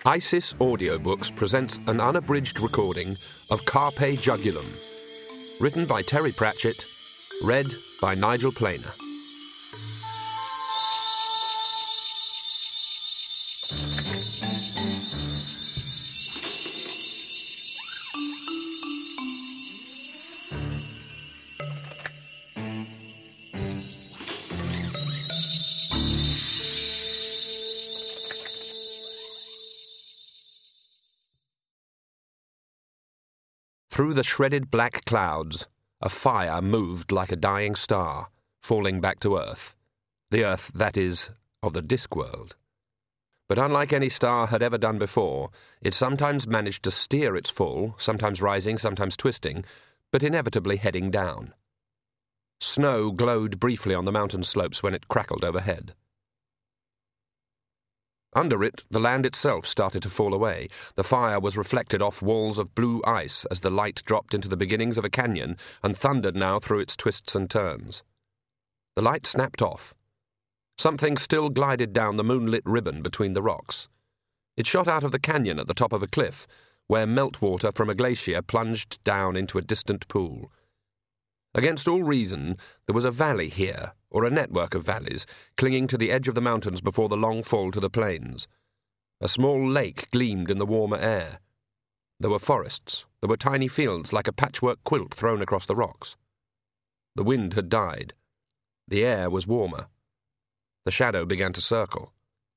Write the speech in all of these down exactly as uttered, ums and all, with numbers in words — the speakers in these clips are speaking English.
ISIS Audiobooks presents an unabridged recording of Carpe Jugulum, written by Terry Pratchett, read by Nigel Planer. Through the shredded black clouds, a fire moved like a dying star, falling back to Earth. The Earth, that is, of the Discworld. But unlike any star had ever done before, it sometimes managed to steer its fall, sometimes rising, sometimes twisting, but inevitably heading down. Snow glowed briefly on the mountain slopes when it crackled overhead. Under it, the land itself started to fall away. The fire was reflected off walls of blue ice as the light dropped into the beginnings of a canyon and thundered now through its twists and turns. The light snapped off. Something still glided down the moonlit ribbon between the rocks. It shot out of the canyon at the top of a cliff, where meltwater from a glacier plunged down into a distant pool. Against all reason, there was a valley here, or a network of valleys, clinging to the edge of the mountains before the long fall to the plains. A small lake gleamed in the warmer air. There were forests. There were tiny fields like a patchwork quilt thrown across the rocks. The wind had died. The air was warmer. The shadow began to circle.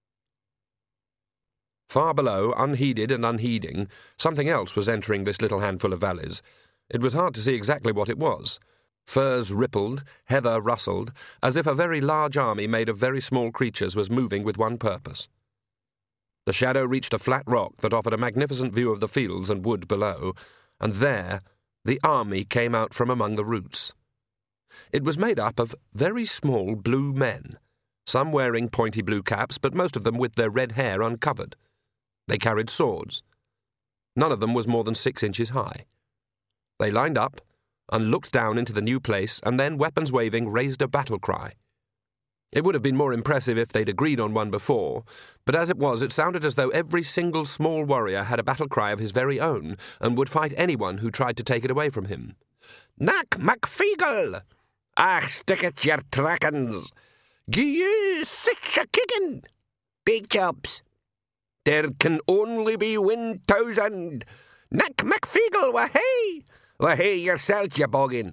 Far below, unheeded and unheeding, something else was entering this little handful of valleys. It was hard to see exactly what it was. Firs rippled, heather rustled, as if a very large army made of very small creatures was moving with one purpose. The shadow reached a flat rock that offered a magnificent view of the fields and wood below, and there the army came out from among the roots. It was made up of very small blue men, some wearing pointy blue caps, but most of them with their red hair uncovered. They carried swords. None of them was more than six inches high. They lined up and looked down into the new place, and then, weapons waving, raised a battle cry. It would have been more impressive if they'd agreed on one before, but as it was, it sounded as though every single small warrior had a battle cry of his very own, and would fight anyone who tried to take it away from him. "Nac MacFeagle! Ah, stick it, your trackens! Gie you sich a kickin'! Big jobs! There can only be one thousand! Nac MacFeagle, wah-hey! Wah-hey yourself, you boggin!"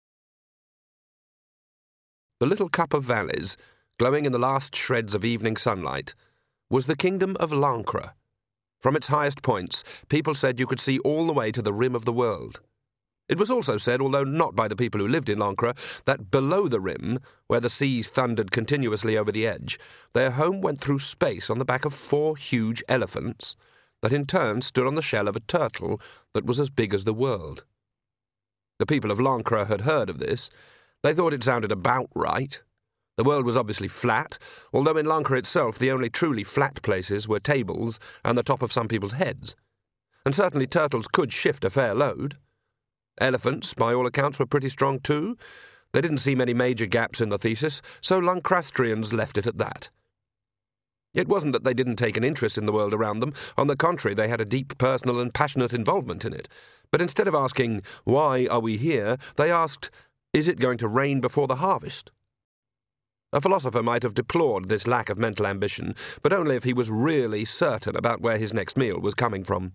The little cup of valleys, glowing in the last shreds of evening sunlight, was the kingdom of Lancre. From its highest points, people said you could see all the way to the rim of the world. It was also said, although not by the people who lived in Lancre, that below the rim, where the seas thundered continuously over the edge, their home went through space on the back of four huge elephants, that in turn stood on the shell of a turtle that was as big as the world. The people of Lancre had heard of this. They thought it sounded about right. The world was obviously flat, although in Lancre itself the only truly flat places were tables and the top of some people's heads. And certainly turtles could shift a fair load. Elephants, by all accounts, were pretty strong too. They didn't see many major gaps in the thesis, so Lancrastrians left it at that. It wasn't that they didn't take an interest in the world around them. On the contrary, they had a deep personal and passionate involvement in it. But instead of asking, "Why are we here?" they asked, "Is it going to rain before the harvest?" A philosopher might have deplored this lack of mental ambition, but only if he was really certain about where his next meal was coming from.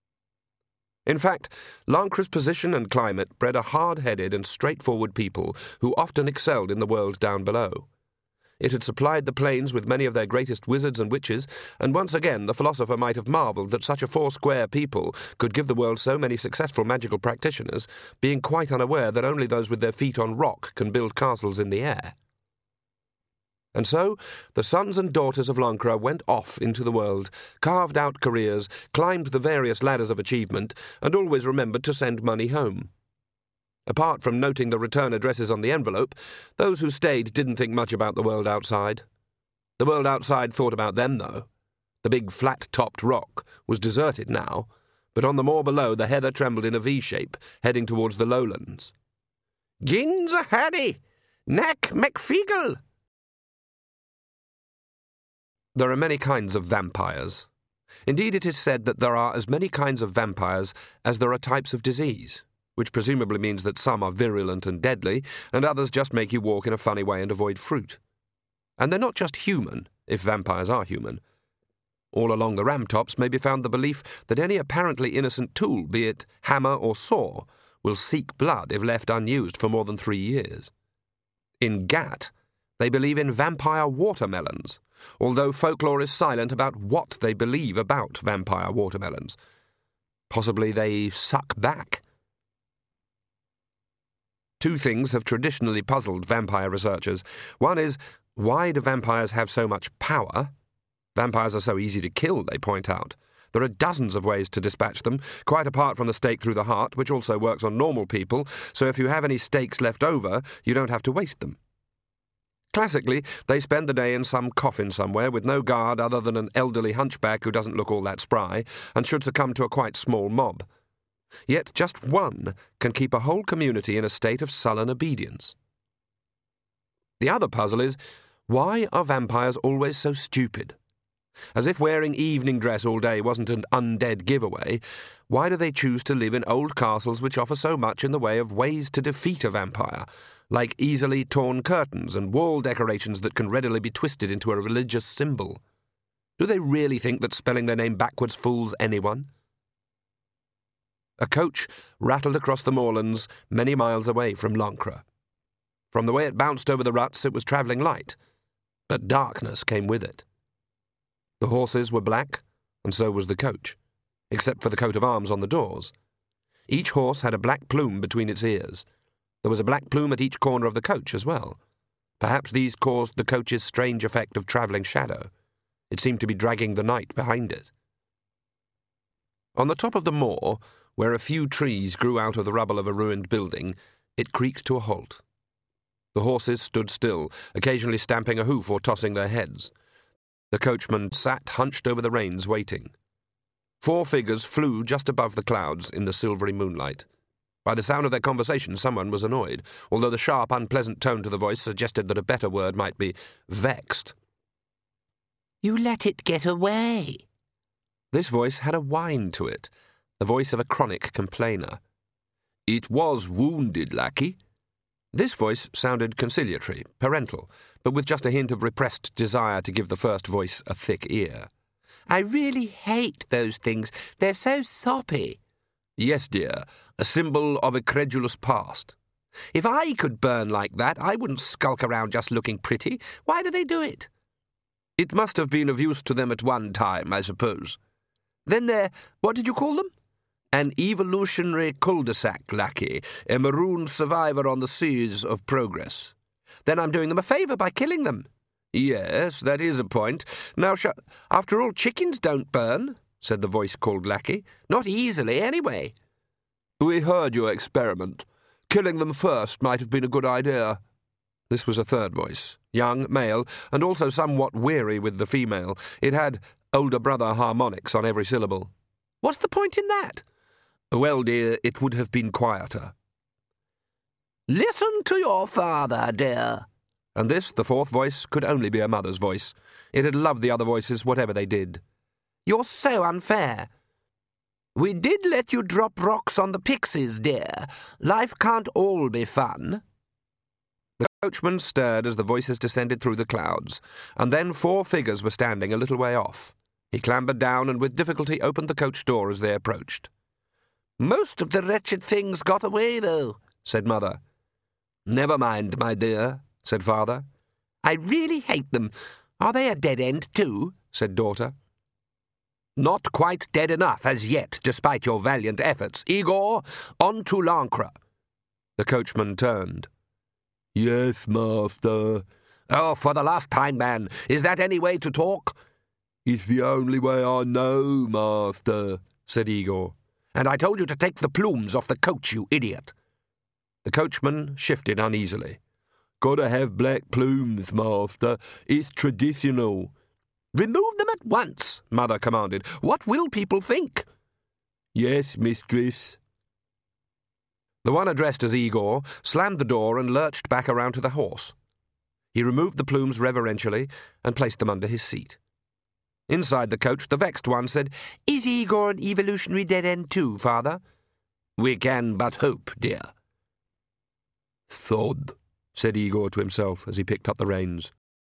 In fact, Lancre's position and climate bred a hard-headed and straightforward people who often excelled in the world down below. It had supplied the plains with many of their greatest wizards and witches, and once again the philosopher might have marvelled that such a four-square people could give the world so many successful magical practitioners, being quite unaware that only those with their feet on rock can build castles in the air. And so the sons and daughters of Lancre went off into the world, carved out careers, climbed the various ladders of achievement, and always remembered to send money home. Apart from noting the return addresses on the envelope, those who stayed didn't think much about the world outside. The world outside thought about them, though. The big flat-topped rock was deserted now, but on the moor below the heather trembled in a V shape, heading towards the lowlands. "Gins a Harry! Nac MacFeagle!" There are many kinds of vampires. Indeed, it is said that there are as many kinds of vampires as there are types of disease, which presumably means that some are virulent and deadly, and others just make you walk in a funny way and avoid fruit. And they're not just human, if vampires are human. All along the ramtops may be found the belief that any apparently innocent tool, be it hammer or saw, will seek blood if left unused for more than three years. In Gat, they believe in vampire watermelons, although folklore is silent about what they believe about vampire watermelons. Possibly they suck back. Two things have traditionally puzzled vampire researchers. One is, why do vampires have so much power? Vampires are so easy to kill, they point out. There are dozens of ways to dispatch them, quite apart from the stake through the heart, which also works on normal people, so if you have any stakes left over, you don't have to waste them. Classically, they spend the day in some coffin somewhere with no guard other than an elderly hunchback who doesn't look all that spry and should succumb to a quite small mob. Yet just one can keep a whole community in a state of sullen obedience. The other puzzle is, why are vampires always so stupid? As if wearing evening dress all day wasn't an undead giveaway, why do they choose to live in old castles which offer so much in the way of ways to defeat a vampire, like easily torn curtains and wall decorations that can readily be twisted into a religious symbol? Do they really think that spelling their name backwards fools anyone? A coach rattled across the moorlands many miles away from Lancre. From the way it bounced over the ruts, it was travelling light, but darkness came with it. The horses were black, and so was the coach, except for the coat of arms on the doors. Each horse had a black plume between its ears. There was a black plume at each corner of the coach as well. Perhaps these caused the coach's strange effect of travelling shadow. It seemed to be dragging the night behind it. On the top of the moor, where a few trees grew out of the rubble of a ruined building, it creaked to a halt. The horses stood still, occasionally stamping a hoof or tossing their heads. The coachman sat hunched over the reins, waiting. Four figures flew just above the clouds in the silvery moonlight. By the sound of their conversation, someone was annoyed, although the sharp, unpleasant tone to the voice suggested that a better word might be vexed. "You let it get away." This voice had a whine to it, the voice of a chronic complainer. "It was wounded, lackey." This voice sounded conciliatory, parental, but with just a hint of repressed desire to give the first voice a thick ear. "I really hate those things. They're so soppy." "Yes, dear, a symbol of a credulous past." "If I could burn like that, I wouldn't skulk around just looking pretty. Why do they do it?" "It must have been of use to them at one time, I suppose." "Then they're, what did you call them?" "An evolutionary cul-de-sac, lackey, a marooned survivor on the seas of progress." "Then I'm doing them a favour by killing them." "Yes, that is a point. Now, sh- after all, chickens don't burn," said the voice called lackey. "Not easily, anyway." "We heard your experiment. Killing them first might have been a good idea." This was a third voice, young, male, and also somewhat weary with the female. It had older brother harmonics on every syllable. "What's the point in that?" "Well, dear, it would have been quieter." "Listen to your father, dear." And this, the fourth voice, could only be a mother's voice. It had loved the other voices, whatever they did. "You're so unfair. We did let you drop rocks on the pixies, dear. Life can't all be fun." The coachman stirred as the voices descended through the clouds, and then four figures were standing a little way off. He clambered down and with difficulty opened the coach door as they approached. "Most of the wretched things got away, though," said Mother. "Never mind, my dear," said Father. "I really hate them. Are they a dead end, too?" said Daughter. "Not quite dead enough as yet, despite your valiant efforts. Igor, on to Lancre." The coachman turned. "Yes, master." "Oh, for the last time, man, is that any way to talk?" "It's the only way I know, master," said Igor. "And I told you to take the plumes off the coach, you idiot." The coachman shifted uneasily. "Gotta have black plumes, master. It's traditional." "Remove them at once," Mother commanded. "What will people think?" "Yes, mistress." The one addressed as Igor slammed the door and lurched back around to the horse. He removed the plumes reverentially and placed them under his seat. Inside the coach, the vexed one said, "Is Igor an evolutionary dead end too, Father?" "We can but hope, dear." "Thud," said Igor to himself as he picked up the reins.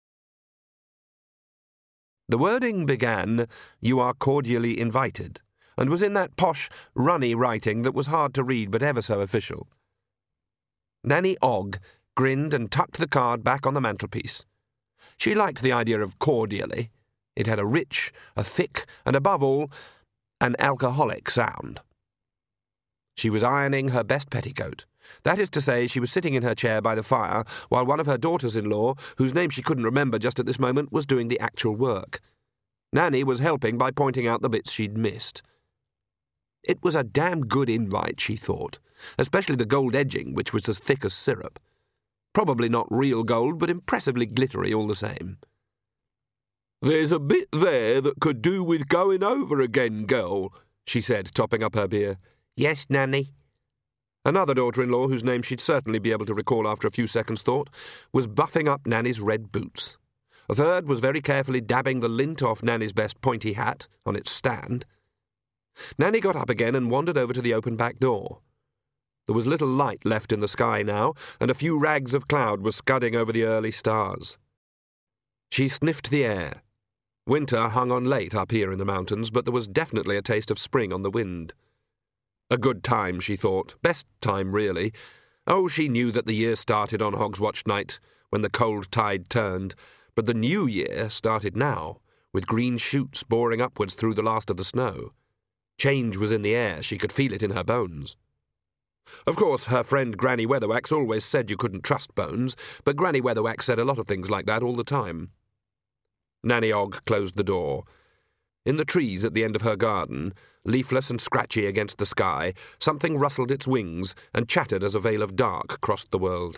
The wording began, "You are cordially invited," and was in that posh, runny writing that was hard to read but ever so official. Nanny Ogg grinned and tucked the card back on the mantelpiece. She liked the idea of cordially. It had a rich, a thick, and above all, an alcoholic sound. She was ironing her best petticoat. That is to say, she was sitting in her chair by the fire while one of her daughters-in-law, whose name she couldn't remember just at this moment, was doing the actual work. Nanny was helping by pointing out the bits she'd missed. It was a damn good invite, she thought, especially the gold edging, which was as thick as syrup. Probably not real gold, but impressively glittery all the same. "There's a bit there that could do with going over again, girl," she said, topping up her beer. "Yes, Nanny." Another daughter-in-law, whose name she'd certainly be able to recall after a few seconds' thought, was buffing up Nanny's red boots. A third was very carefully dabbing the lint off Nanny's best pointy hat on its stand. Nanny got up again and wandered over to the open back door. There was little light left in the sky now, and a few rags of cloud were scudding over the early stars. She sniffed the air. Winter hung on late up here in the mountains, but there was definitely a taste of spring on the wind. A good time, she thought. Best time, really. Oh, she knew that the year started on Hogswatch night, when the cold tide turned, but the new year started now, with green shoots boring upwards through the last of the snow. Change was in the air, she could feel it in her bones. Of course, her friend Granny Weatherwax always said you couldn't trust bones, but Granny Weatherwax said a lot of things like that all the time. Nanny Ogg closed the door. In the trees at the end of her garden, leafless and scratchy against the sky, something rustled its wings and chattered as a veil of dark crossed the world.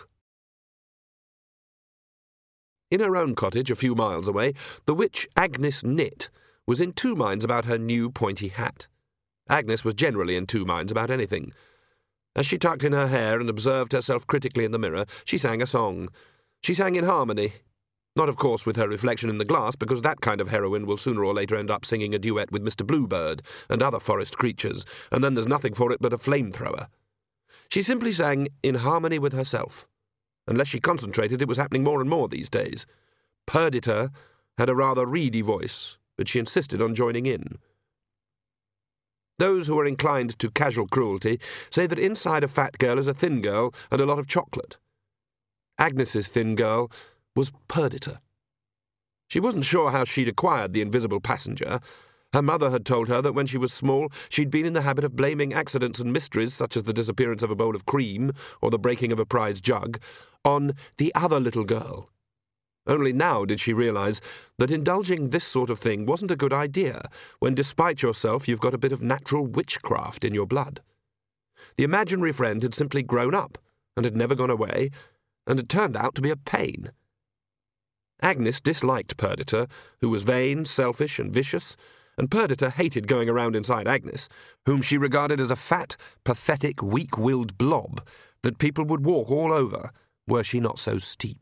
In her own cottage, a few miles away, the witch Agnes Knit was in two minds about her new pointy hat. Agnes was generally in two minds about anything. As she tucked in her hair and observed herself critically in the mirror, she sang a song. She sang in harmony. Not, of course, with her reflection in the glass, because that kind of heroine will sooner or later end up singing a duet with Mister Bluebird and other forest creatures, and then there's nothing for it but a flamethrower. She simply sang in harmony with herself. Unless she concentrated, it was happening more and more these days. Perdita had a rather reedy voice, but she insisted on joining in. Those who are inclined to casual cruelty say that inside a fat girl is a thin girl and a lot of chocolate. Agnes's thin girl was Perdita. She wasn't sure how she'd acquired the invisible passenger. Her mother had told her that when she was small she'd been in the habit of blaming accidents and mysteries, such as the disappearance of a bowl of cream or the breaking of a prize jug, on the other little girl. Only now did she realize that indulging this sort of thing wasn't a good idea when, despite yourself, you've got a bit of natural witchcraft in your blood. The imaginary friend had simply grown up and had never gone away, and had turned out to be a pain. Agnes disliked Perdita, who was vain, selfish, and vicious, and Perdita hated going around inside Agnes, whom she regarded as a fat, pathetic, weak-willed blob that people would walk all over, were she not so steep.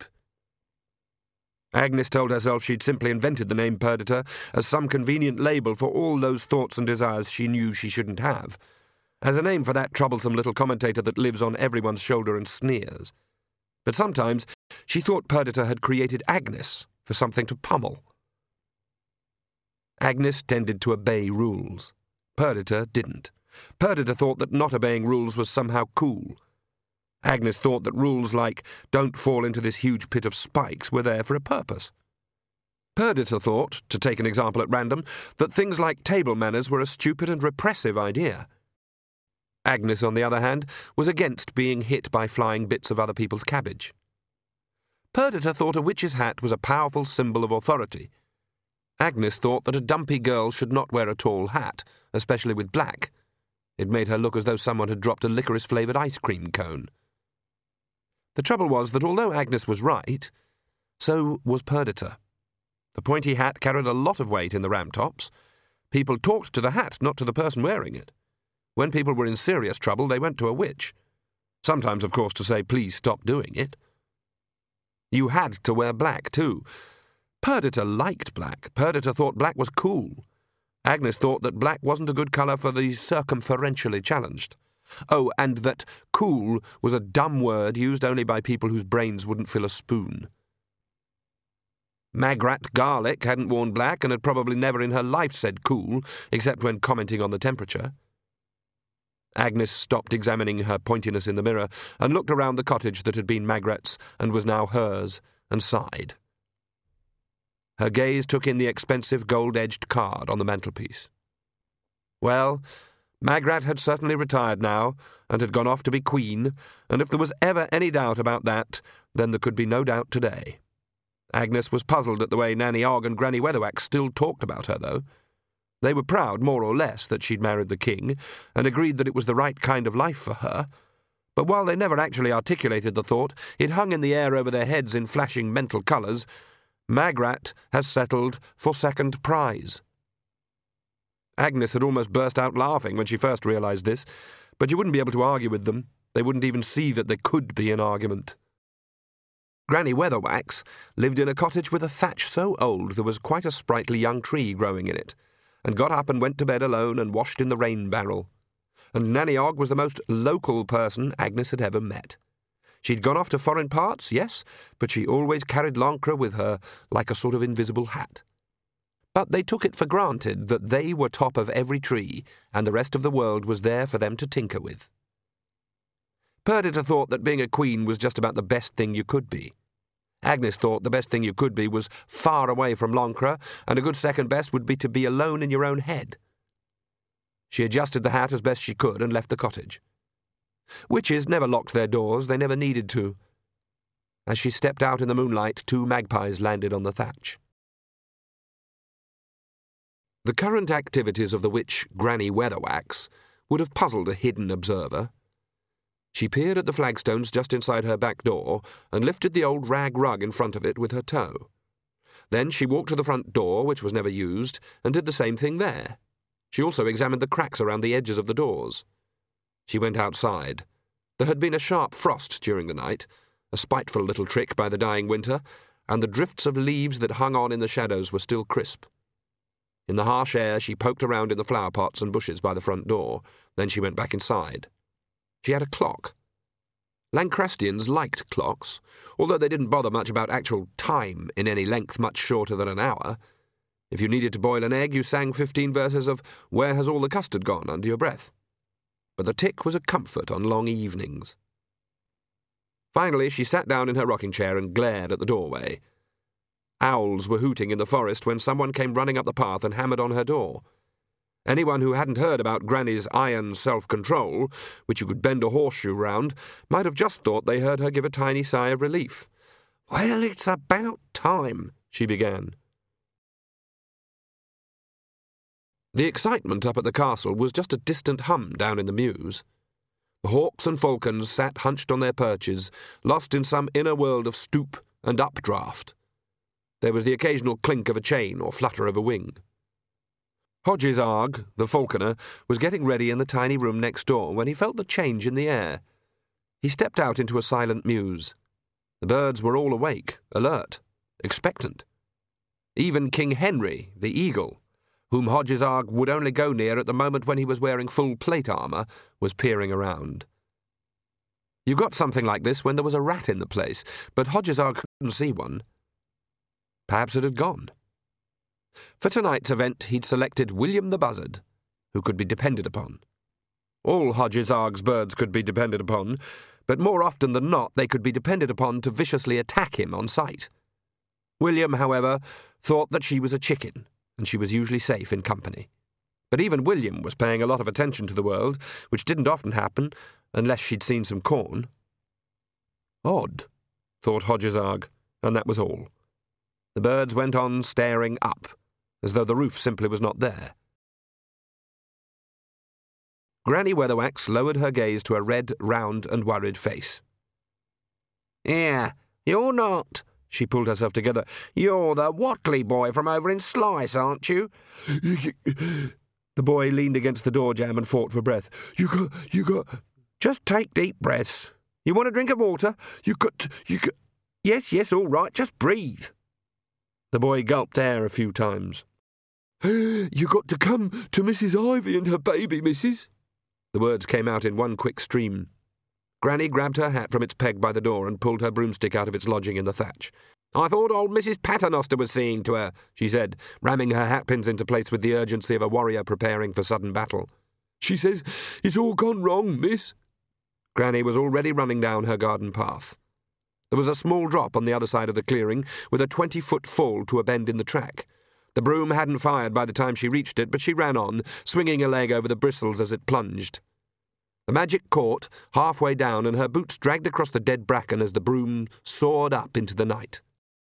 Agnes told herself she'd simply invented the name Perdita as some convenient label for all those thoughts and desires she knew she shouldn't have, as a name for that troublesome little commentator that lives on everyone's shoulder and sneers. But sometimes she thought Perdita had created Agnes for something to pummel. Agnes tended to obey rules. Perdita didn't. Perdita thought that not obeying rules was somehow cool. Agnes thought that rules like don't fall into this huge pit of spikes were there for a purpose. Perdita thought, to take an example at random, that things like table manners were a stupid and repressive idea. Agnes, on the other hand, was against being hit by flying bits of other people's cabbage. Perdita thought a witch's hat was a powerful symbol of authority. Agnes thought that a dumpy girl should not wear a tall hat, especially with black. It made her look as though someone had dropped a licorice-flavoured ice cream cone. The trouble was that although Agnes was right, so was Perdita. The pointy hat carried a lot of weight in the Ramtops. People talked to the hat, not to the person wearing it. When people were in serious trouble, they went to a witch. Sometimes, of course, to say, please stop doing it. You had to wear black, too. Perdita liked black. Perdita thought black was cool. Agnes thought that black wasn't a good colour for the circumferentially challenged. Oh, and that cool was a dumb word used only by people whose brains wouldn't fill a spoon. Magrat Garlic hadn't worn black and had probably never in her life said cool, except when commenting on the temperature. Agnes stopped examining her pointiness in the mirror and looked around the cottage that had been Magrat's and was now hers, and sighed. Her gaze took in the expensive gold-edged card on the mantelpiece. Well, Magrat had certainly retired now, and had gone off to be queen, and if there was ever any doubt about that, then there could be no doubt today. Agnes was puzzled at the way Nanny Ogg and Granny Weatherwax still talked about her, though. They were proud, more or less, that she'd married the king, and agreed that it was the right kind of life for her. But while they never actually articulated the thought, it hung in the air over their heads in flashing mental colours. Magrat has settled for second prize. Agnes had almost burst out laughing when she first realised this, but you wouldn't be able to argue with them. They wouldn't even see that there could be an argument. Granny Weatherwax lived in a cottage with a thatch so old there was quite a sprightly young tree growing in it, and got up and went to bed alone and washed in the rain barrel. And Nanny Ogg was the most local person Agnes had ever met. She'd gone off to foreign parts, yes, but she always carried Lancre with her like a sort of invisible hat. But they took it for granted that they were top of every tree, and the rest of the world was there for them to tinker with. Perdita thought that being a queen was just about the best thing you could be. Agnes thought the best thing you could be was far away from Lancre, and a good second best would be to be alone in your own head. She adjusted the hat as best she could and left the cottage. Witches never locked their doors, they never needed to. As she stepped out in the moonlight, two magpies landed on the thatch. The current activities of the witch Granny Weatherwax would have puzzled a hidden observer. She peered at the flagstones just inside her back door and lifted the old rag rug in front of it with her toe. Then she walked to the front door, which was never used, and did the same thing there. She also examined the cracks around the edges of the doors. She went outside. There had been a sharp frost during the night, a spiteful little trick by the dying winter, and the drifts of leaves that hung on in the shadows were still crisp. In the harsh air, she poked around in the flower pots and bushes by the front door. Then she went back inside. She had a clock. Lancrastians liked clocks, although they didn't bother much about actual time in any length much shorter than an hour. If you needed to boil an egg, you sang fifteen verses of "Where Has All the Custard Gone" under your breath. But the tick was a comfort on long evenings. Finally, she sat down in her rocking chair and glared at the doorway. Owls were hooting in the forest when someone came running up the path and hammered on her door. Anyone who hadn't heard about Granny's iron self-control, which you could bend a horseshoe round, might have just thought they heard her give a tiny sigh of relief. "Well, it's about time," she began. The excitement up at the castle was just a distant hum down in the mews. The hawks and falcons sat hunched on their perches, lost in some inner world of stoop and updraft. There was the occasional clink of a chain or flutter of a wing. Hodges Arg, the falconer, was getting ready in the tiny room next door when he felt the change in the air. He stepped out into a silent mews. The birds were all awake, alert, expectant. Even King Henry, the eagle, whom Hodges Arg would only go near at the moment when he was wearing full plate armour, was peering around. You got something like this when there was a rat in the place, but Hodges Arg couldn't see one. Perhaps it had gone. For tonight's event he'd selected William the Buzzard, who could be depended upon. All Hodges Arg's birds could be depended upon, but more often than not they could be depended upon to viciously attack him on sight. William, however, thought that she was a chicken, and she was usually safe in company. But even William was paying a lot of attention to the world, which didn't often happen, unless she'd seen some corn. Odd, thought Hodges Arg, and that was all. The birds went on staring up, as though the roof simply was not there. Granny Weatherwax lowered her gaze to a red, round and worried face. "Yeah, you're not," she pulled herself together. "You're the Watley boy from over in Slice, aren't you?" The boy leaned against the door jamb and fought for breath. You got, you got... Just take deep breaths. You want a drink of water? You got, you got... Yes, yes, all right, just breathe. The boy gulped air a few times. "You got to come to Missus Ivy and her baby, missus." The words came out in one quick stream. Granny grabbed her hat from its peg by the door and pulled her broomstick out of its lodging in the thatch. "I thought old Missus Paternoster was seeing to her," she said, ramming her hatpins into place with the urgency of a warrior preparing for sudden battle. "She says it's all gone wrong, miss." Granny was already running down her garden path. There was a small drop on the other side of the clearing, with a twenty-foot fall to a bend in the track. The broom hadn't fired by the time she reached it, but she ran on, swinging a leg over the bristles as it plunged. The magic caught halfway down, and her boots dragged across the dead bracken as the broom soared up into the night.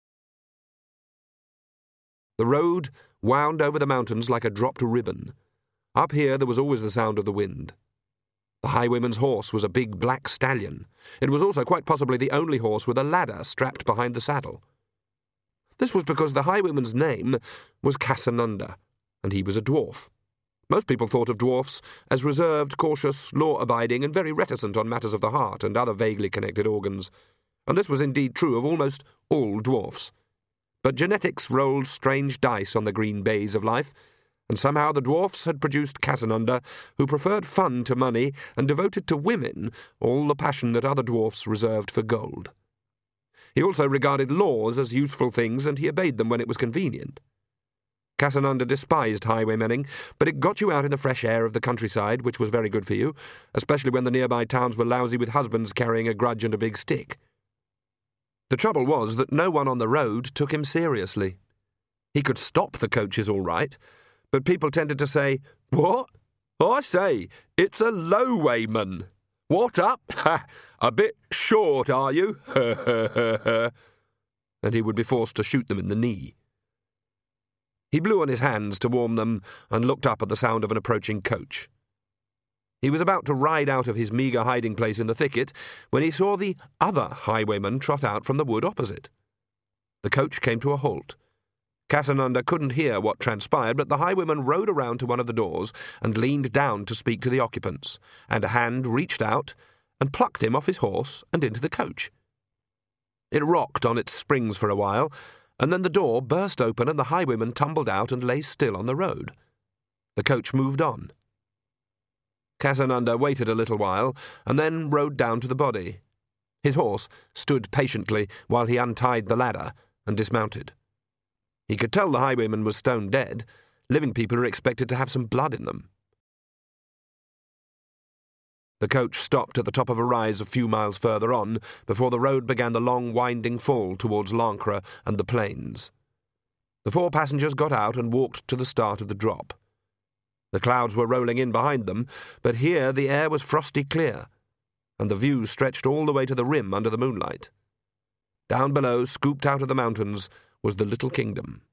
The road wound over the mountains like a dropped ribbon. Up here there was always the sound of the wind. The highwayman's horse was a big black stallion. It was also quite possibly the only horse with a ladder strapped behind the saddle. This was because the highwayman's name was Casanunda, and he was a dwarf. Most people thought of dwarfs as reserved, cautious, law-abiding, and very reticent on matters of the heart and other vaguely connected organs, and this was indeed true of almost all dwarfs. But genetics rolled strange dice on the green bays of life, and somehow the dwarfs had produced Casanunda, who preferred fun to money and devoted to women all the passion that other dwarfs reserved for gold. He also regarded laws as useful things, and he obeyed them when it was convenient. Casanunda despised highwaymenning, but it got you out in the fresh air of the countryside, which was very good for you, especially when the nearby towns were lousy with husbands carrying a grudge and a big stick. The trouble was that no one on the road took him seriously. He could stop the coaches all right, but people tended to say, "What? I say, it's a lowwayman. What up? Ha! A bit short, are you?" And he would be forced to shoot them in the knee. He blew on his hands to warm them and looked up at the sound of an approaching coach. He was about to ride out of his meagre hiding place in the thicket when he saw the other highwayman trot out from the wood opposite. The coach came to a halt. Casanunda couldn't hear what transpired, but the highwayman rode around to one of the doors and leaned down to speak to the occupants, and a hand reached out and plucked him off his horse and into the coach. It rocked on its springs for a while, and then the door burst open and the highwayman tumbled out and lay still on the road. The coach moved on. Casanunda waited a little while, and then rode down to the body. His horse stood patiently while he untied the ladder and dismounted. He could tell the highwayman was stone dead. Living people are expected to have some blood in them. The coach stopped at the top of a rise a few miles further on, before the road began the long winding fall towards Lancre and the plains. The four passengers got out and walked to the start of the drop. The clouds were rolling in behind them, but here the air was frosty clear, and the view stretched all the way to the rim under the moonlight. Down below, scooped out of the mountains, was the little kingdom.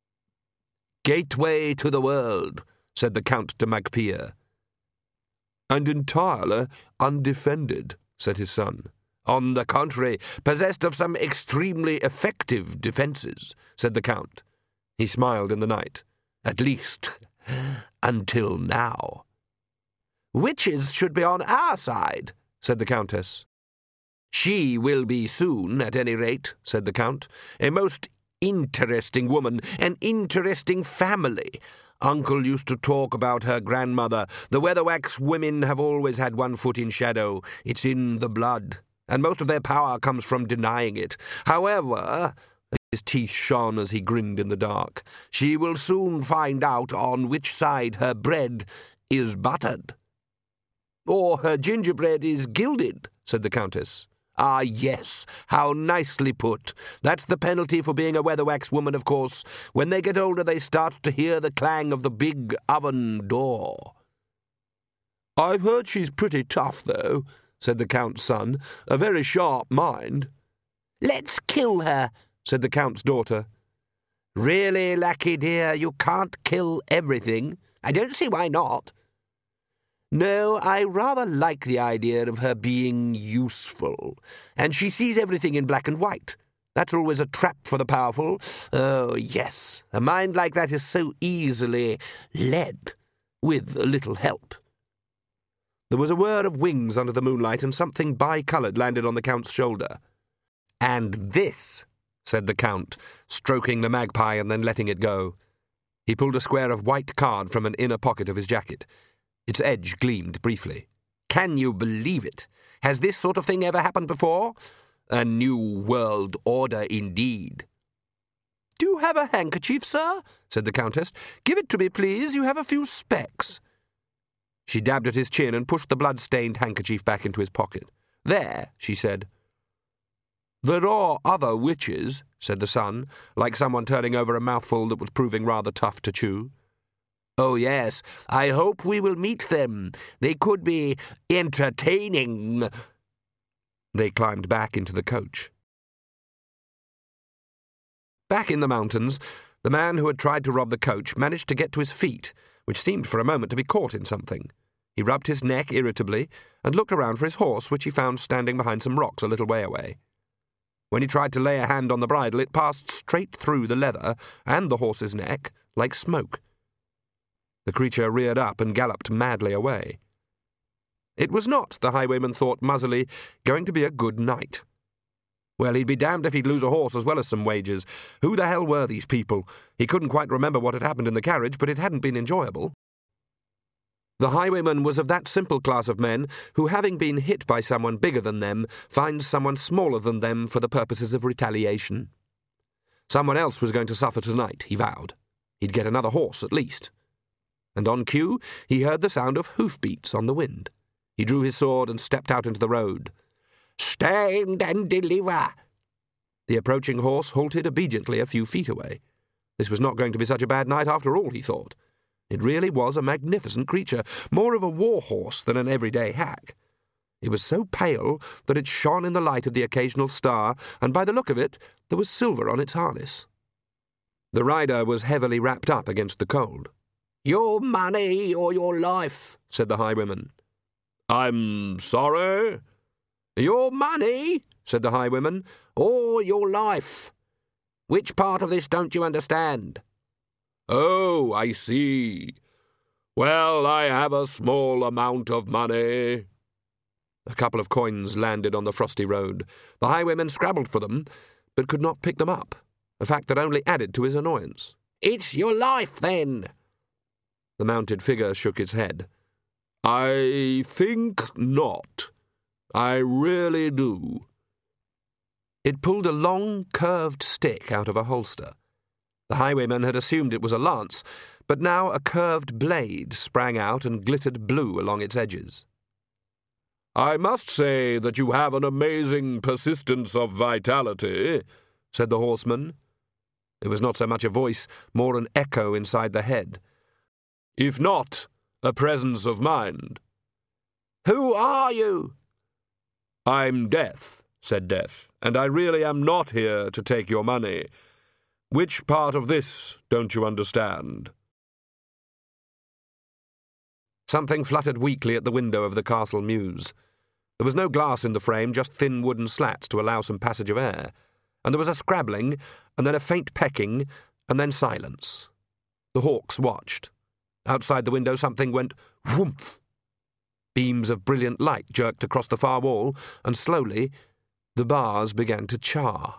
"Gateway to the world," said the Count de Magpierre. "And entirely undefended," said his son. "On the contrary, possessed of some extremely effective defences," said the Count. He smiled in the night. "At least, until now." "Witches should be on our side," said the Countess. "She will be soon, at any rate," said the Count. "A most interesting woman, an interesting family. Uncle used to talk about her grandmother. The Weatherwax women have always had one foot in shadow. It's in the blood, and most of their power comes from denying it. However," his teeth shone as he grinned in the dark, "she will soon find out on which side her bread is buttered." "Or her gingerbread is gilded," said the Countess. "Ah, yes, how nicely put. That's the penalty for being a Weatherwax woman, of course. When they get older, they start to hear the clang of the big oven door." "I've heard she's pretty tough, though," said the Count's son. "A very sharp mind." "Let's kill her," said the Count's daughter. "Really, Lackey dear, you can't kill everything. I don't see why not." "No, I rather like the idea of her being useful. And she sees everything in black and white. That's always a trap for the powerful. Oh, yes, a mind like that is so easily led, with a little help." There was a whir of wings under the moonlight, and something bi-coloured landed on the Count's shoulder. "And this," said the Count, stroking the magpie and then letting it go. He pulled a square of white card from an inner pocket of his jacket. Its edge gleamed briefly. Can you believe it? Has this sort of thing ever happened before? A new world order indeed. Do you have a handkerchief, sir? Said the Countess. Give it to me, please. You have a few specks. She dabbed at his chin and pushed the blood-stained handkerchief back into his pocket. There, she said. There are other witches, said the son, like someone turning over a mouthful that was proving rather tough to chew. Oh, yes, I hope we will meet them. They could be entertaining. They climbed back into the coach. Back in the mountains, the man who had tried to rob the coach managed to get to his feet, which seemed for a moment to be caught in something. He rubbed his neck irritably and looked around for his horse, which he found standing behind some rocks a little way away. When he tried to lay a hand on the bridle, it passed straight through the leather and the horse's neck like smoke. The creature reared up and galloped madly away. It was not, the highwayman thought muzzily, going to be a good night. Well, he'd be damned if he'd lose a horse as well as some wages. Who the hell were these people? He couldn't quite remember what had happened in the carriage, but it hadn't been enjoyable. The highwayman was of that simple class of men who, having been hit by someone bigger than them, finds someone smaller than them for the purposes of retaliation. Someone else was going to suffer tonight, he vowed. He'd get another horse at least. And on cue, he heard the sound of hoofbeats on the wind. He drew his sword and stepped out into the road. Stand and deliver! The approaching horse halted obediently a few feet away. This was not going to be such a bad night after all, he thought. It really was a magnificent creature, more of a war horse than an everyday hack. It was so pale that it shone in the light of the occasional star, and by the look of it, there was silver on its harness. The rider was heavily wrapped up against the cold. Your money or your life, said the highwayman. I'm sorry? Your money, said the highwayman, or your life. Which part of this don't you understand? Oh, I see. Well, I have a small amount of money. A couple of coins landed on the frosty road. The highwayman scrabbled for them, but could not pick them up, a fact that only added to his annoyance. It's your life, then. The mounted figure shook its head. I think not. I really do. It pulled a long, curved stick out of a holster. The highwayman had assumed it was a lance, but now a curved blade sprang out and glittered blue along its edges. I must say that you have an amazing persistence of vitality, said the horseman. It was not so much a voice, more an echo inside the head. If not, a presence of mind. Who are you? I'm Death, said Death, and I really am not here to take your money. Which part of this don't you understand? Something fluttered weakly at the window of the castle mews. There was no glass in the frame, just thin wooden slats to allow some passage of air, and there was a scrabbling, and then a faint pecking, and then silence. The hawks watched. Outside the window something went whoomph. Beams of brilliant light jerked across the far wall, and slowly the bars began to char.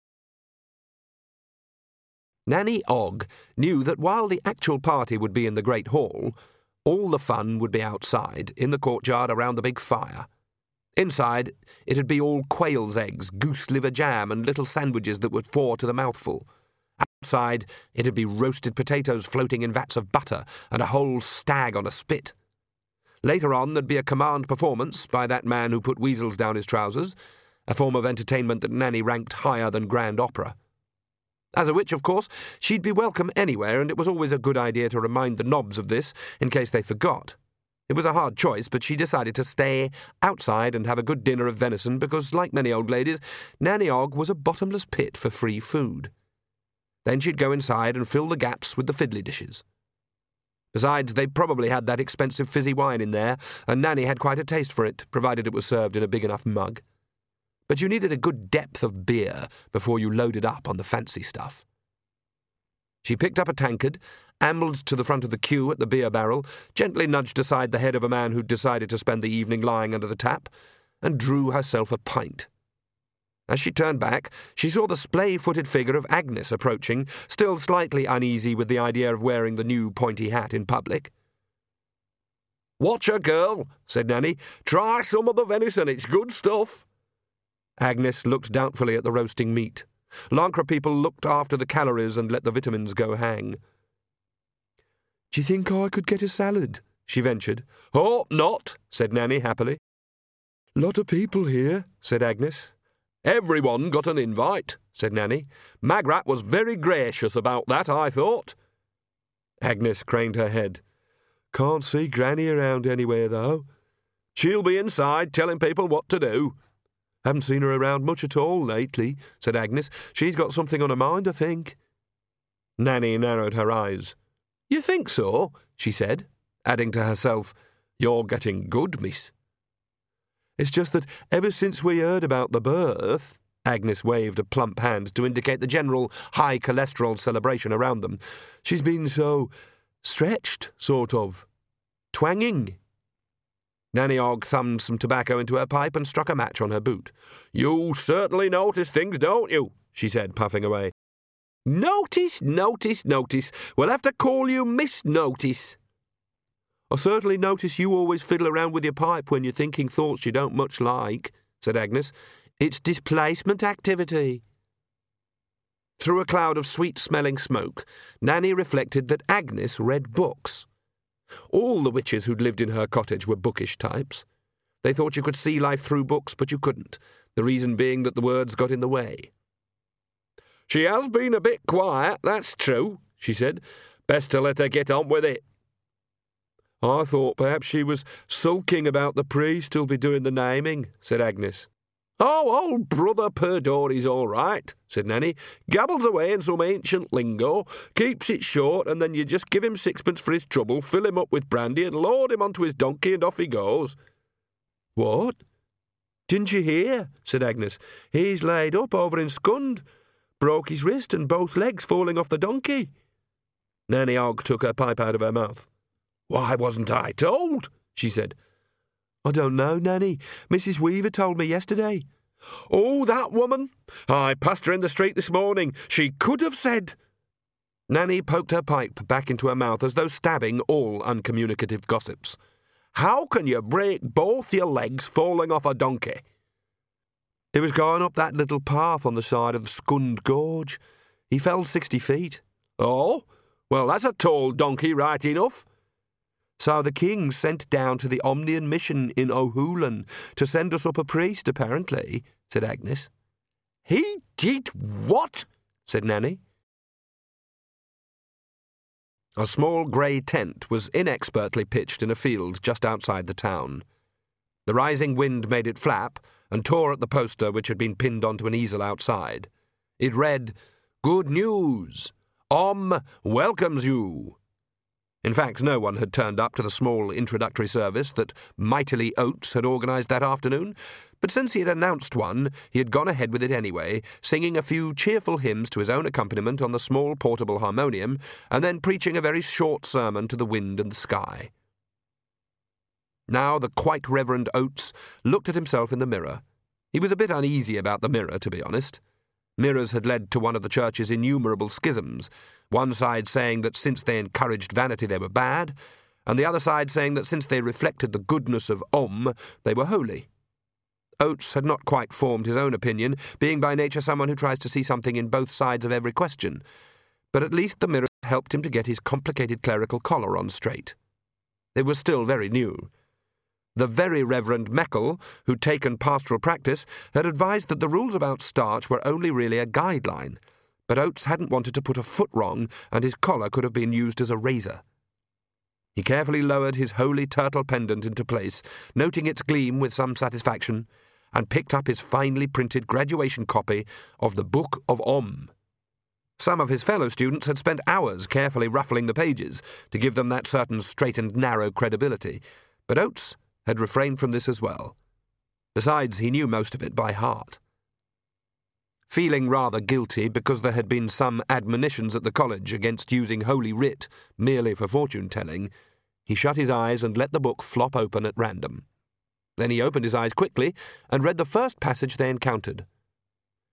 Nanny Ogg knew that while the actual party would be in the great hall, all the fun would be outside, in the courtyard around the big fire. Inside, it'd be all quail's eggs, goose liver jam, and little sandwiches that would fall to the mouthful. Outside, it'd be roasted potatoes floating in vats of butter, and a whole stag on a spit. Later on, there'd be a command performance by that man who put weasels down his trousers, a form of entertainment that Nanny ranked higher than grand opera. As a witch, of course, she'd be welcome anywhere, and it was always a good idea to remind the knobs of this in case they forgot. It was a hard choice, but she decided to stay outside and have a good dinner of venison because, like many old ladies, Nanny Ogg was a bottomless pit for free food. Then she'd go inside and fill the gaps with the fiddly dishes. Besides, they probably had that expensive fizzy wine in there, and Nanny had quite a taste for it, provided it was served in a big enough mug. But you needed a good depth of beer before you loaded up on the fancy stuff. She picked up a tankard, ambled to the front of the queue at the beer barrel, gently nudged aside the head of a man who'd decided to spend the evening lying under the tap, and drew herself a pint. As she turned back, she saw the splay-footed figure of Agnes approaching, still slightly uneasy with the idea of wearing the new pointy hat in public. "Watch her, girl," said Nanny. "Try some of the venison, it's good stuff." Agnes looked doubtfully at the roasting meat. Lancre people looked after the calories and let the vitamins go hang. "Do you think I could get a salad?" she ventured. "Hope not," said Nanny happily. "Lot of people here," said Agnes. "Everyone got an invite," said Nanny. "Magrat was very gracious about that, I thought." Agnes craned her head. "Can't see Granny around anywhere, though." "She'll be inside telling people what to do." "Haven't seen her around much at all lately," said Agnes. "She's got something on her mind, I think." Nanny narrowed her eyes. "You think so?" she said, adding to herself, "You're getting good, miss." "It's just that ever since we heard about the birth," Agnes waved a plump hand to indicate the general high cholesterol celebration around them, "she's been so stretched, sort of. Twanging." Nanny Ogg thumbed some tobacco into her pipe and struck a match on her boot. "You certainly notice things, don't you?" she said, puffing away. "Notice, notice, notice. We'll have to call you Miss Notice." "I certainly notice you always fiddle around with your pipe when you're thinking thoughts you don't much like," said Agnes. "It's displacement activity." Through a cloud of sweet-smelling smoke, Nanny reflected that Agnes read books. All the witches who'd lived in her cottage were bookish types. They thought you could see life through books, but you couldn't, the reason being that the words got in the way. "She has been a bit quiet, that's true," she said. "Best to let her get on with it." "I thought perhaps she was sulking about the priest who'll be doing the naming," said Agnes. "Oh, old Brother Perdori's all right," said Nanny. "Gabbles away in some ancient lingo, keeps it short, and then you just give him sixpence for his trouble, fill him up with brandy, and load him onto his donkey, and off he goes." "What? Didn't you hear?" said Agnes. "He's laid up over in Scund. Broke his wrist and both legs falling off the donkey." Nanny Ogg took her pipe out of her mouth. "Why wasn't I told?" she said. "I don't know, Nanny. Missus Weaver told me yesterday." "Oh, that woman! I passed her in the street this morning. She could have said—" Nanny poked her pipe back into her mouth as though stabbing all uncommunicative gossips. "How can you break both your legs falling off a donkey?" "He was going up that little path on the side of the Scund Gorge. He fell sixty feet." "Oh? Well, that's a tall donkey right enough." "So the king sent down to the Omnian mission in O'Hulan to send us up a priest, apparently," said Agnes. "He did what?" said Nanny. A small grey tent was inexpertly pitched in a field just outside the town. The rising wind made it flap and tore at the poster which had been pinned onto an easel outside. It read, "Good news! Om welcomes you." In fact, no one had turned up to the small introductory service that Mightily Oates had organised that afternoon, but since he had announced one, he had gone ahead with it anyway, singing a few cheerful hymns to his own accompaniment on the small portable harmonium, and then preaching a very short sermon to the wind and the sky. Now the quite Reverend Oates looked at himself in the mirror. He was a bit uneasy about the mirror, to be honest. Mirrors had led to one of the church's innumerable schisms, one side saying that since they encouraged vanity they were bad, and the other side saying that since they reflected the goodness of Om, they were holy. Oates had not quite formed his own opinion, being by nature someone who tries to see something in both sides of every question, but at least the mirror helped him to get his complicated clerical collar on straight. It was still very new. The Very Reverend Meckel, who'd taken pastoral practice, had advised that the rules about starch were only really a guideline, but Oates hadn't wanted to put a foot wrong, and his collar could have been used as a razor. He carefully lowered his holy turtle pendant into place, noting its gleam with some satisfaction, and picked up his finely printed graduation copy of the Book of Om. Some of his fellow students had spent hours carefully ruffling the pages to give them that certain straight and narrow credibility, but Oates had refrained from this as well. Besides, he knew most of it by heart. Feeling rather guilty because there had been some admonitions at the college against using Holy Writ merely for fortune-telling, he shut his eyes and let the book flop open at random. Then he opened his eyes quickly and read the first passage they encountered.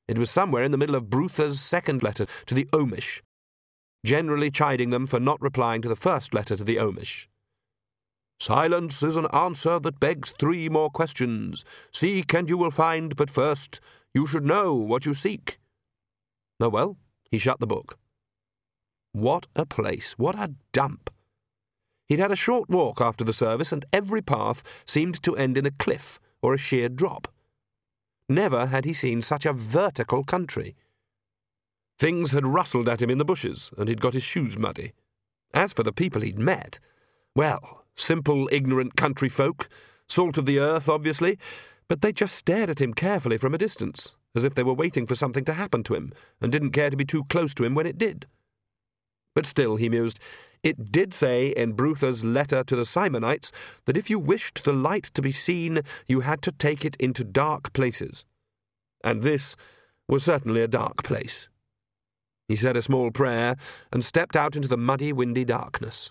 It was somewhere in the middle of Brutha's second letter to the Omish, generally chiding them for not replying to the first letter to the Omish. Silence is an answer that begs three more questions. Seek and you will find, but first you should know what you seek. Oh well, he shut the book. What a place, what a dump. He'd had a short walk after the service, and every path seemed to end in a cliff or a sheer drop. Never had he seen such a vertical country. Things had rustled at him in the bushes, and he'd got his shoes muddy. As for the people he'd met, well, simple, ignorant country folk, salt of the earth, obviously, but they just stared at him carefully from a distance, as if they were waiting for something to happen to him, and didn't care to be too close to him when it did. But still, he mused, it did say in Brutha's letter to the Simonites that if you wished the light to be seen, you had to take it into dark places. And this was certainly a dark place. He said a small prayer and stepped out into the muddy, windy darkness.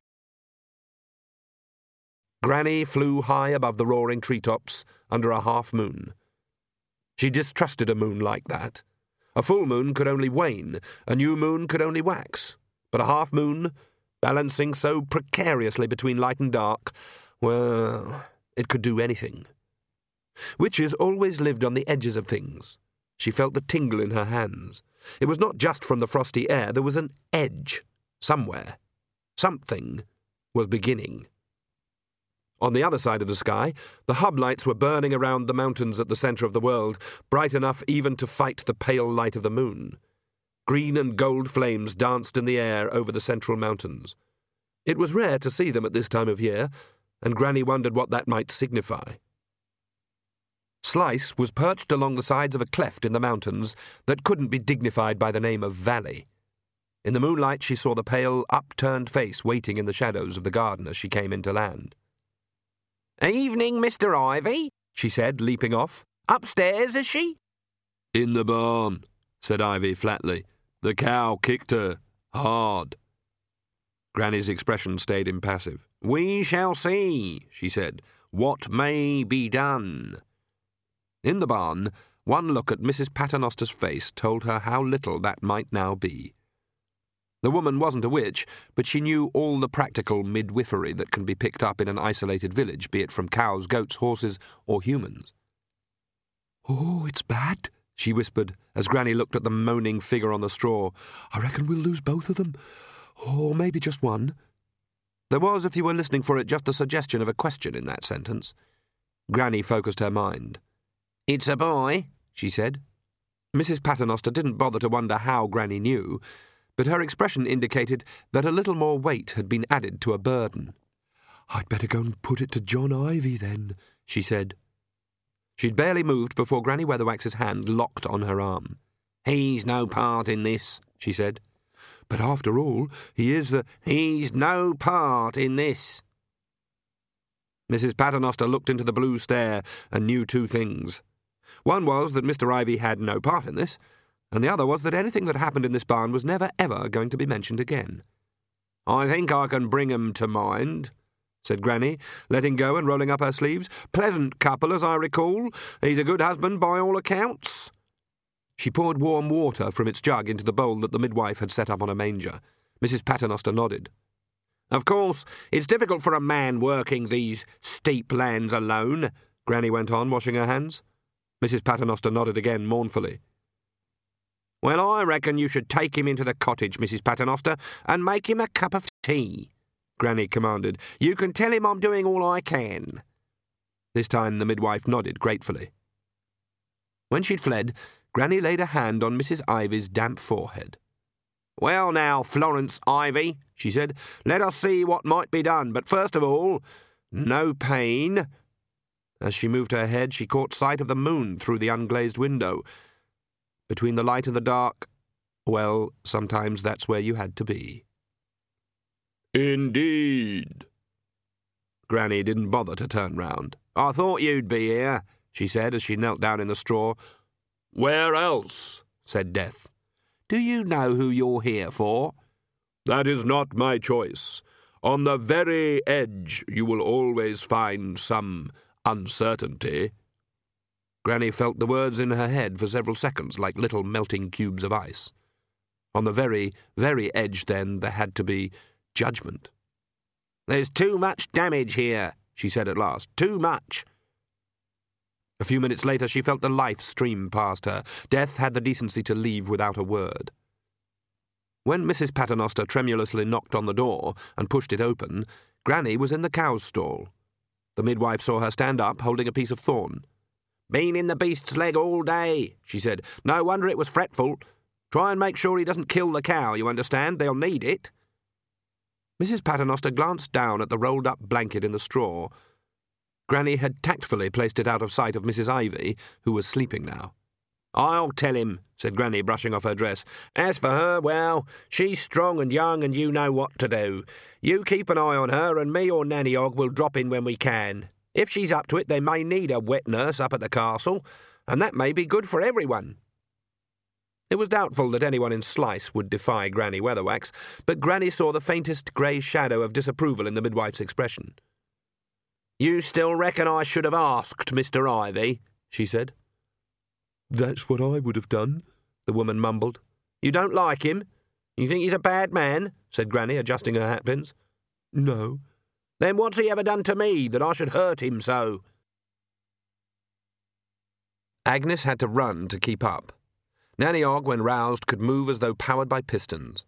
Granny flew high above the roaring treetops under a half-moon. She distrusted a moon like that. A full moon could only wane, a new moon could only wax. But a half-moon, balancing so precariously between light and dark, well, it could do anything. Witches always lived on the edges of things. She felt the tingle in her hands. It was not just from the frosty air, there was an edge, somewhere. Something was beginning. On the other side of the sky, the hub lights were burning around the mountains at the centre of the world, bright enough even to fight the pale light of the moon. Green and gold flames danced in the air over the central mountains. It was rare to see them at this time of year, and Granny wondered what that might signify. Slice was perched along the sides of a cleft in the mountains that couldn't be dignified by the name of valley. In the moonlight she saw the pale, upturned face waiting in the shadows of the garden as she came into land. "Evening, Mister Ivy," she said, leaping off. "Upstairs, is she?" "In the barn," said Ivy flatly. "The cow kicked her. Hard." Granny's expression stayed impassive. "We shall see," she said, "what may be done." In the barn, one look at Missus Paternoster's face told her how little that might now be. The woman wasn't a witch, but she knew all the practical midwifery that can be picked up in an isolated village, be it from cows, goats, horses, or humans. "Oh, it's bad," she whispered, as Granny looked at the moaning figure on the straw. "I reckon we'll lose both of them. Or maybe just one." There was, if you were listening for it, just the suggestion of a question in that sentence. Granny focused her mind. "It's a boy," she said. Missus Paternoster didn't bother to wonder how Granny knew, but her expression indicated that a little more weight had been added to a burden. "I'd better go and put it to John Ivy, then," she said. She'd barely moved before Granny Weatherwax's hand locked on her arm. "He's no part in this," she said. "But after all, he is the—" "He's no part in this." Missus Paternoster looked into the blue stare and knew two things. One was that Mister Ivy had no part in this, and the other was that anything that happened in this barn was never, ever going to be mentioned again. "I think I can bring 'em to mind," said Granny, letting go and rolling up her sleeves. "Pleasant couple, as I recall. He's a good husband by all accounts." She poured warm water from its jug into the bowl that the midwife had set up on a manger. Missus Paternoster nodded. "Of course, it's difficult for a man working these steep lands alone," Granny went on, washing her hands. Missus Paternoster nodded again mournfully. "Well, I reckon you should take him into the cottage, Missus Paternoster, and make him a cup of tea," Granny commanded. "You can tell him I'm doing all I can." This time the midwife nodded gratefully. When she'd fled, Granny laid a hand on Missus Ivy's damp forehead. "Well now, Florence Ivy," she said, "let us see what might be done. But first of all, no pain." As she moved her head, she caught sight of the moon through the unglazed window. Between the light and the dark, well, sometimes that's where you had to be. "Indeed." Granny didn't bother to turn round. "I thought you'd be here," she said as she knelt down in the straw. "Where else?" said Death. "Do you know who you're here for?" "That is not my choice. On the very edge you will always find some uncertainty." Granny felt the words in her head for several seconds like little melting cubes of ice. On the very, very edge, then, there had to be judgment. "There's too much damage here," she said at last. "Too much." A few minutes later she felt the life stream past her. Death had the decency to leave without a word. When Missus Paternoster tremulously knocked on the door and pushed it open, Granny was in the cow's stall. The midwife saw her stand up, holding a piece of thorn. "Been in the beast's leg all day," she said. "No wonder it was fretful. Try and make sure he doesn't kill the cow, you understand? They'll need it." Missus Paternoster glanced down at the rolled-up blanket in the straw. Granny had tactfully placed it out of sight of Missus Ivy, who was sleeping now. "I'll tell him," said Granny, brushing off her dress. "As for her, well, she's strong and young and you know what to do. You keep an eye on her and me or Nanny Og will drop in when we can. If she's up to it, they may need a wet nurse up at the castle, and that may be good for everyone." It was doubtful that anyone in Slice would defy Granny Weatherwax, but Granny saw the faintest grey shadow of disapproval in the midwife's expression. "You still reckon I should have asked Mister Ivy?" she said. "That's what I would have done," the woman mumbled. "You don't like him? You think he's a bad man?" said Granny, adjusting her hatpins. "No." "Then what's he ever done to me that I should hurt him so?" Agnes had to run to keep up. Nanny Og, when roused, could move as though powered by pistons.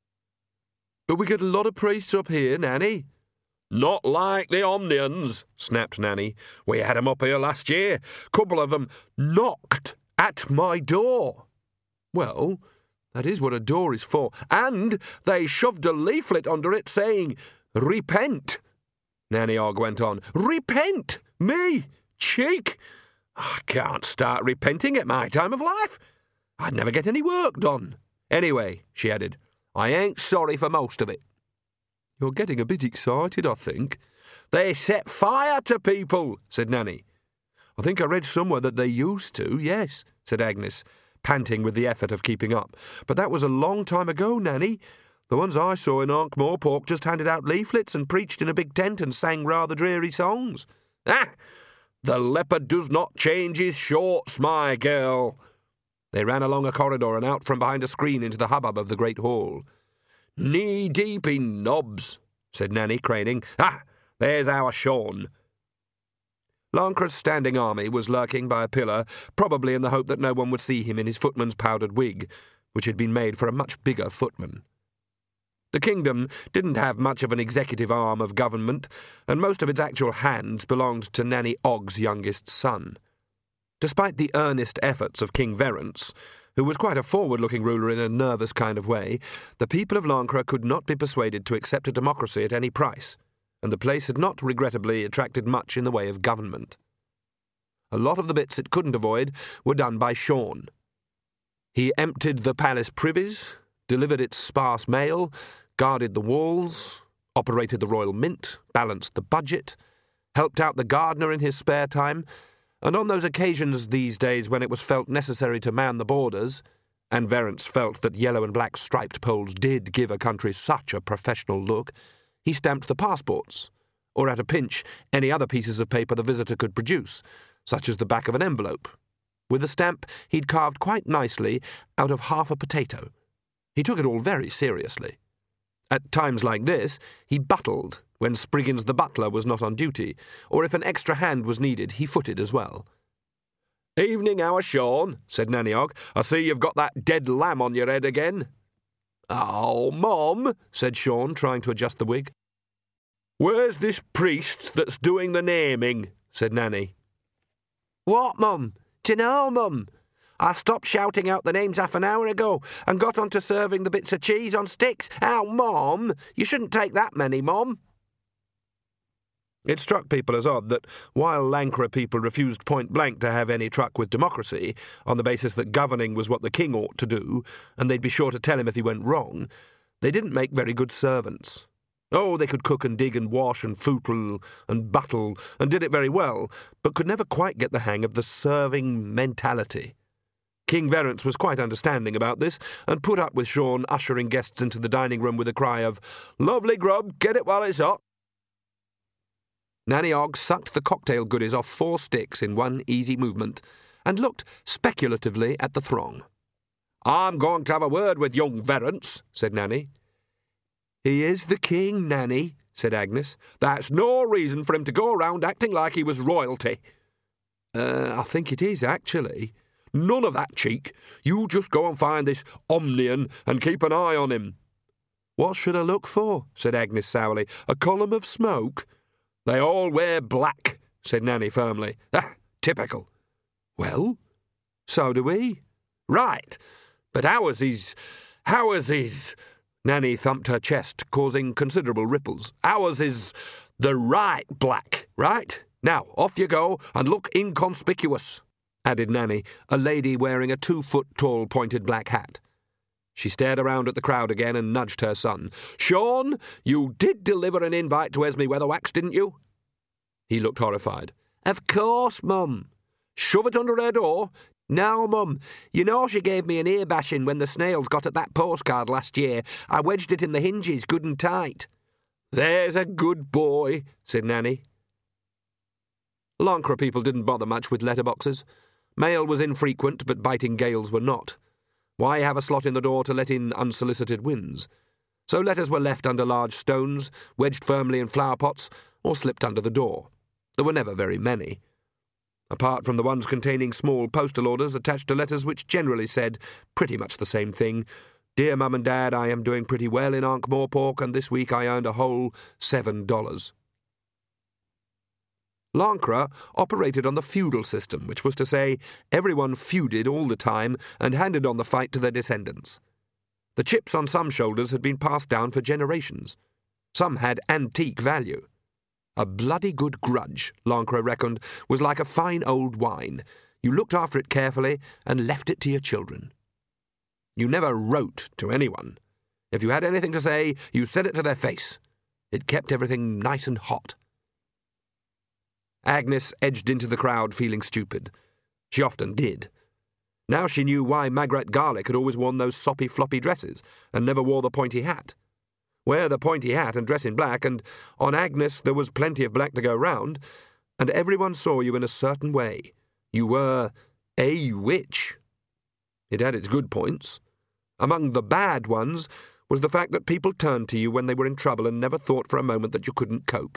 "But we get a lot of priests up here, Nanny." "Not like the Omnians," snapped Nanny. "We had 'em up here last year. Couple of 'em knocked at my door." "Well, that is what a door is for." "And they shoved a leaflet under it saying, 'Repent,'" Nanny Og went on. "Repent! Me! Cheek! I can't start repenting at my time of life. I'd never get any work done. Anyway," she added, "I ain't sorry for most of it." "You're getting a bit excited, I think." "They set fire to people," said Nanny. "I think I read somewhere that they used to, yes," said Agnes, panting with the effort of keeping up. "But that was a long time ago, Nanny. The ones I saw in Ankh-Morpork just handed out leaflets and preached in a big tent and sang rather dreary songs." "Ah! The leopard does not change his shorts, my girl." They ran along a corridor and out from behind a screen into the hubbub of the great hall. "Knee-deep in knobs," said Nanny, craning. "Ah, there's our Sean." Lancre's standing army was lurking by a pillar, probably in the hope that no one would see him in his footman's powdered wig, which had been made for a much bigger footman. The kingdom didn't have much of an executive arm of government, and most of its actual hands belonged to Nanny Og's youngest son. Despite the earnest efforts of King Verence, who was quite a forward-looking ruler in a nervous kind of way, the people of Lancre could not be persuaded to accept a democracy at any price, and the place had not regrettably attracted much in the way of government. A lot of the bits it couldn't avoid were done by Sean. He emptied the palace privies, delivered its sparse mail, guarded the walls, operated the royal mint, balanced the budget, helped out the gardener in his spare time, and on those occasions these days when it was felt necessary to man the borders, and Verence felt that yellow and black striped poles did give a country such a professional look, he stamped the passports, or at a pinch any other pieces of paper the visitor could produce, such as the back of an envelope. With the stamp he'd carved quite nicely out of half a potato. He took it all very seriously. At times like this, he buttled when Spriggins the butler was not on duty, or if an extra hand was needed, he footed as well. "Evening hour, Sean," said Nanny Og. "I see you've got that dead lamb on your head again." "Oh, Mom," said Sean, trying to adjust the wig. "Where's this priest that's doing the naming?" said Nanny. "What, Mum? Dunno, Mum. I stopped shouting out the names half an hour ago and got on to serving the bits of cheese on sticks. Ow, Mom! You shouldn't take that many, Mom." It struck people as odd that, while Lancre people refused point-blank to have any truck with democracy, on the basis that governing was what the king ought to do, and they'd be sure to tell him if he went wrong, they didn't make very good servants. Oh, they could cook and dig and wash and footle and buttle, and did it very well, but could never quite get the hang of the serving mentality. King Verence was quite understanding about this, and put up with Sean ushering guests into the dining room with a cry of, "Lovely grub, get it while it's hot." Nanny Og sucked the cocktail goodies off four sticks in one easy movement, and looked speculatively at the throng. "I'm going to have a word with young Verrance," said Nanny. "He is the king, Nanny," said Agnes. "That's no reason for him to go around acting like he was royalty." Uh, I think it is, actually." "None of that cheek. You just go and find this Omnian and keep an eye on him." "What should I look for?" said Agnes sourly. "A column of smoke?" "They all wear black," said Nanny firmly. "Ah, typical." "Well, so do we." "Right. But ours is... ours is..." Nanny thumped her chest, causing considerable ripples. "Ours is the right black, right? Now, off you go, and look inconspicuous," added Nanny, a lady wearing a two-foot-tall pointed black hat. She stared around at the crowd again and nudged her son. "Sean, you did deliver an invite to Esme Weatherwax, didn't you?" He looked horrified. "Of course, Mum." "Shove it under her door." "No, Mum. You know she gave me an ear bashing when the snails got at that postcard last year. I wedged it in the hinges good and tight." "There's a good boy," said Nanny. Lancre people didn't bother much with letterboxes. Mail was infrequent, but biting gales were not. Why have a slot in the door to let in unsolicited winds? So letters were left under large stones, wedged firmly in flower pots, or slipped under the door. There were never very many. Apart from the ones containing small postal orders attached to letters which generally said pretty much the same thing. "Dear Mum and Dad, I am doing pretty well in Ankh-Morpork, and this week I earned a whole seven dollars. Lancre operated on the feudal system, which was to say everyone feuded all the time and handed on the fight to their descendants. The chips on some shoulders had been passed down for generations. Some had antique value. A bloody good grudge, Lancre reckoned, was like a fine old wine. You looked after it carefully and left it to your children. You never wrote to anyone. If you had anything to say, you said it to their face. It kept everything nice and hot. Agnes edged into the crowd feeling stupid. She often did. Now she knew why Margaret Garlick had always worn those soppy floppy dresses and never wore the pointy hat. Wear the pointy hat and dress in black, and on Agnes there was plenty of black to go round, and everyone saw you in a certain way. You were a witch. It had its good points. Among the bad ones was the fact that people turned to you when they were in trouble and never thought for a moment that you couldn't cope.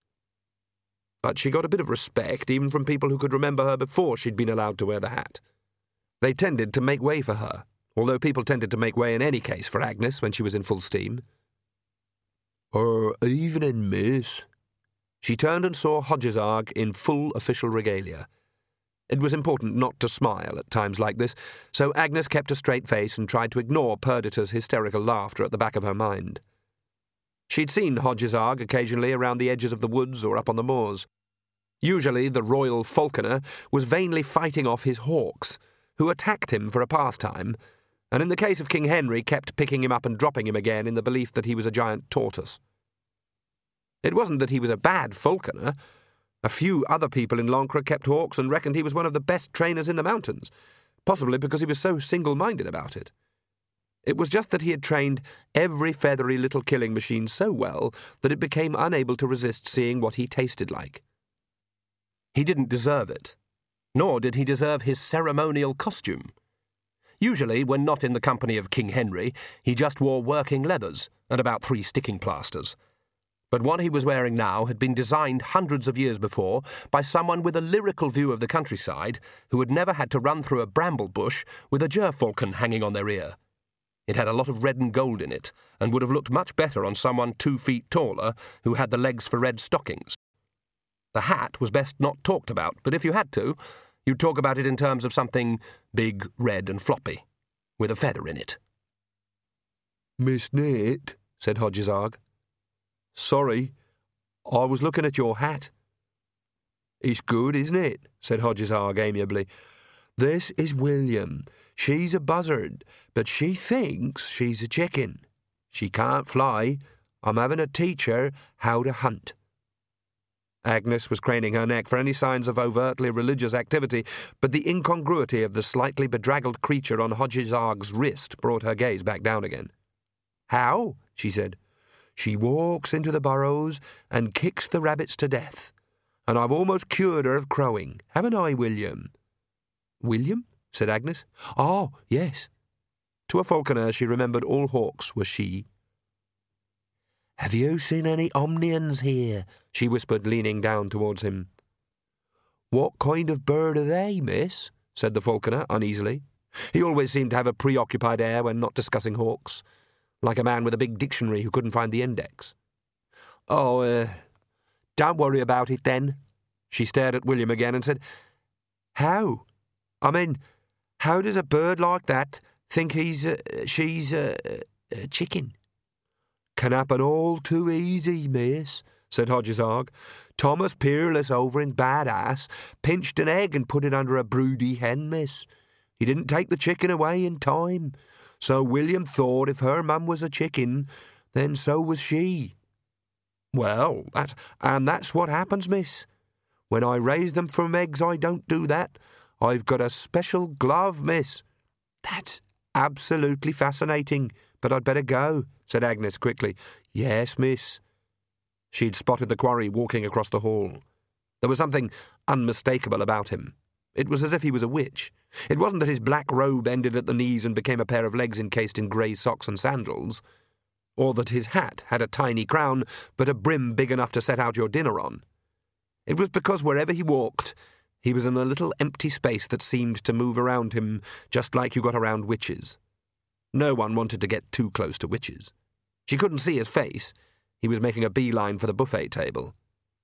But she got a bit of respect even from people who could remember her before she'd been allowed to wear the hat. They tended to make way for her, although people tended to make way in any case for Agnes when she was in full steam. "Er, evening, miss." She turned and saw Hodgesarg in full official regalia. It was important not to smile at times like this, so Agnes kept a straight face and tried to ignore Perdita's hysterical laughter at the back of her mind. She'd seen Hodgesarg occasionally around the edges of the woods or up on the moors. Usually the royal falconer was vainly fighting off his hawks, who attacked him for a pastime, and in the case of King Henry kept picking him up and dropping him again in the belief that he was a giant tortoise. It wasn't that he was a bad falconer. A few other people in Lancre kept hawks and reckoned he was one of the best trainers in the mountains, possibly because he was so single-minded about it. It was just that he had trained every feathery little killing machine so well that it became unable to resist seeing what he tasted like. He didn't deserve it, nor did he deserve his ceremonial costume. Usually, when not in the company of King Henry, he just wore working leathers and about three sticking plasters. But what he was wearing now had been designed hundreds of years before by someone with a lyrical view of the countryside who had never had to run through a bramble bush with a gerfalcon hanging on their ear. It had a lot of red and gold in it, and would have looked much better on someone two feet taller who had the legs for red stockings. The hat was best not talked about, but if you had to, you'd talk about it in terms of something big, red and floppy, with a feather in it. "Miss Nate," said Hodgesarg. "Sorry, I was looking at your hat." "It's good, isn't it?" said Hodgesarg amiably. "This is William. She's a buzzard, but she thinks she's a chicken. She can't fly. I'm having to teach her how to hunt." Agnes was craning her neck for any signs of overtly religious activity, but the incongruity of the slightly bedraggled creature on Hodgesarg's wrist brought her gaze back down again. "How?" she said. "She walks into the burrows and kicks the rabbits to death, and I've almost cured her of crowing, haven't I, William?" William? Said Agnes. Oh, yes. To a falconer, she remembered all hawks were she. Have you seen any omnians here? She whispered, leaning down towards him. What kind of bird are they, miss? Said the falconer, uneasily. He always seemed to have a preoccupied air when not discussing hawks, like a man with a big dictionary who couldn't find the index. Oh, uh, don't worry about it, then. She stared at William again and said, How? I mean, how does a bird like that think he's, uh, she's a uh, uh, chicken? Can happen all too easy, miss, said Hodges Arg. Thomas Peerless over in Badass pinched an egg and put it under a broody hen, miss. He didn't take the chicken away in time, so William thought if her mum was a chicken, then so was she. Well, that, and that's what happens, miss. When I raise them from eggs, I don't do that. I've got a special glove, miss. That's absolutely fascinating, but I'd better go, said Agnes quickly. Yes, miss. She'd spotted the quarry walking across the hall. There was something unmistakable about him. It was as if he was a witch. It wasn't that his black robe ended at the knees and became a pair of legs encased in grey socks and sandals, or that his hat had a tiny crown but a brim big enough to set out your dinner on. It was because wherever he walked, he was in a little empty space that seemed to move around him just like you got around witches. No one wanted to get too close to witches. She couldn't see his face. He was making a beeline for the buffet table.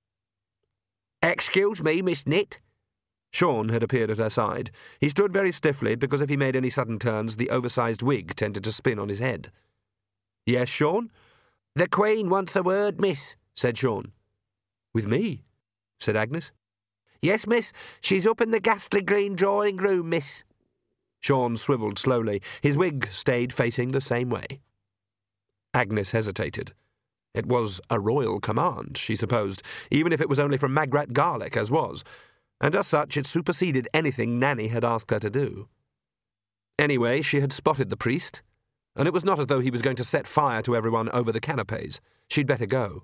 Excuse me, Miss Knit. Sean had appeared at her side. He stood very stiffly because if he made any sudden turns, the oversized wig tended to spin on his head. Yes, Sean? The Queen wants a word, miss, said Sean. With me? Said Agnes. Yes, miss. She's up in the ghastly green drawing room, miss. Sean swivelled slowly. His wig stayed facing the same way. Agnes hesitated. It was a royal command, she supposed, even if it was only from Magrat Garlick, as was, and as such it superseded anything Nanny had asked her to do. Anyway, she had spotted the priest, and it was not as though he was going to set fire to everyone over the canapes. She'd better go.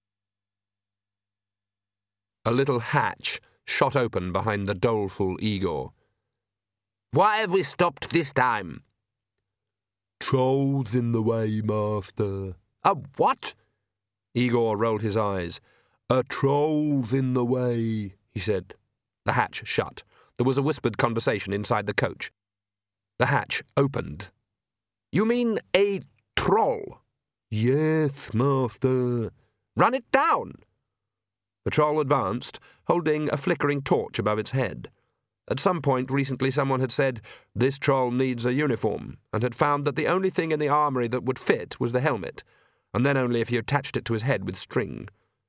A little hatch shot open behind the doleful Igor. Why have we stopped this time? Trolls in the way, master. A what? Igor rolled his eyes. A troll's in the way, he said. The hatch shut. There was a whispered conversation inside the coach. The hatch opened. You mean a troll? Yes, master. Run it down. The troll advanced, holding a flickering torch above its head. At some point recently someone had said, this troll needs a uniform, and had found that the only thing in the armoury that would fit was the helmet, and then only if you attached it to his head with string.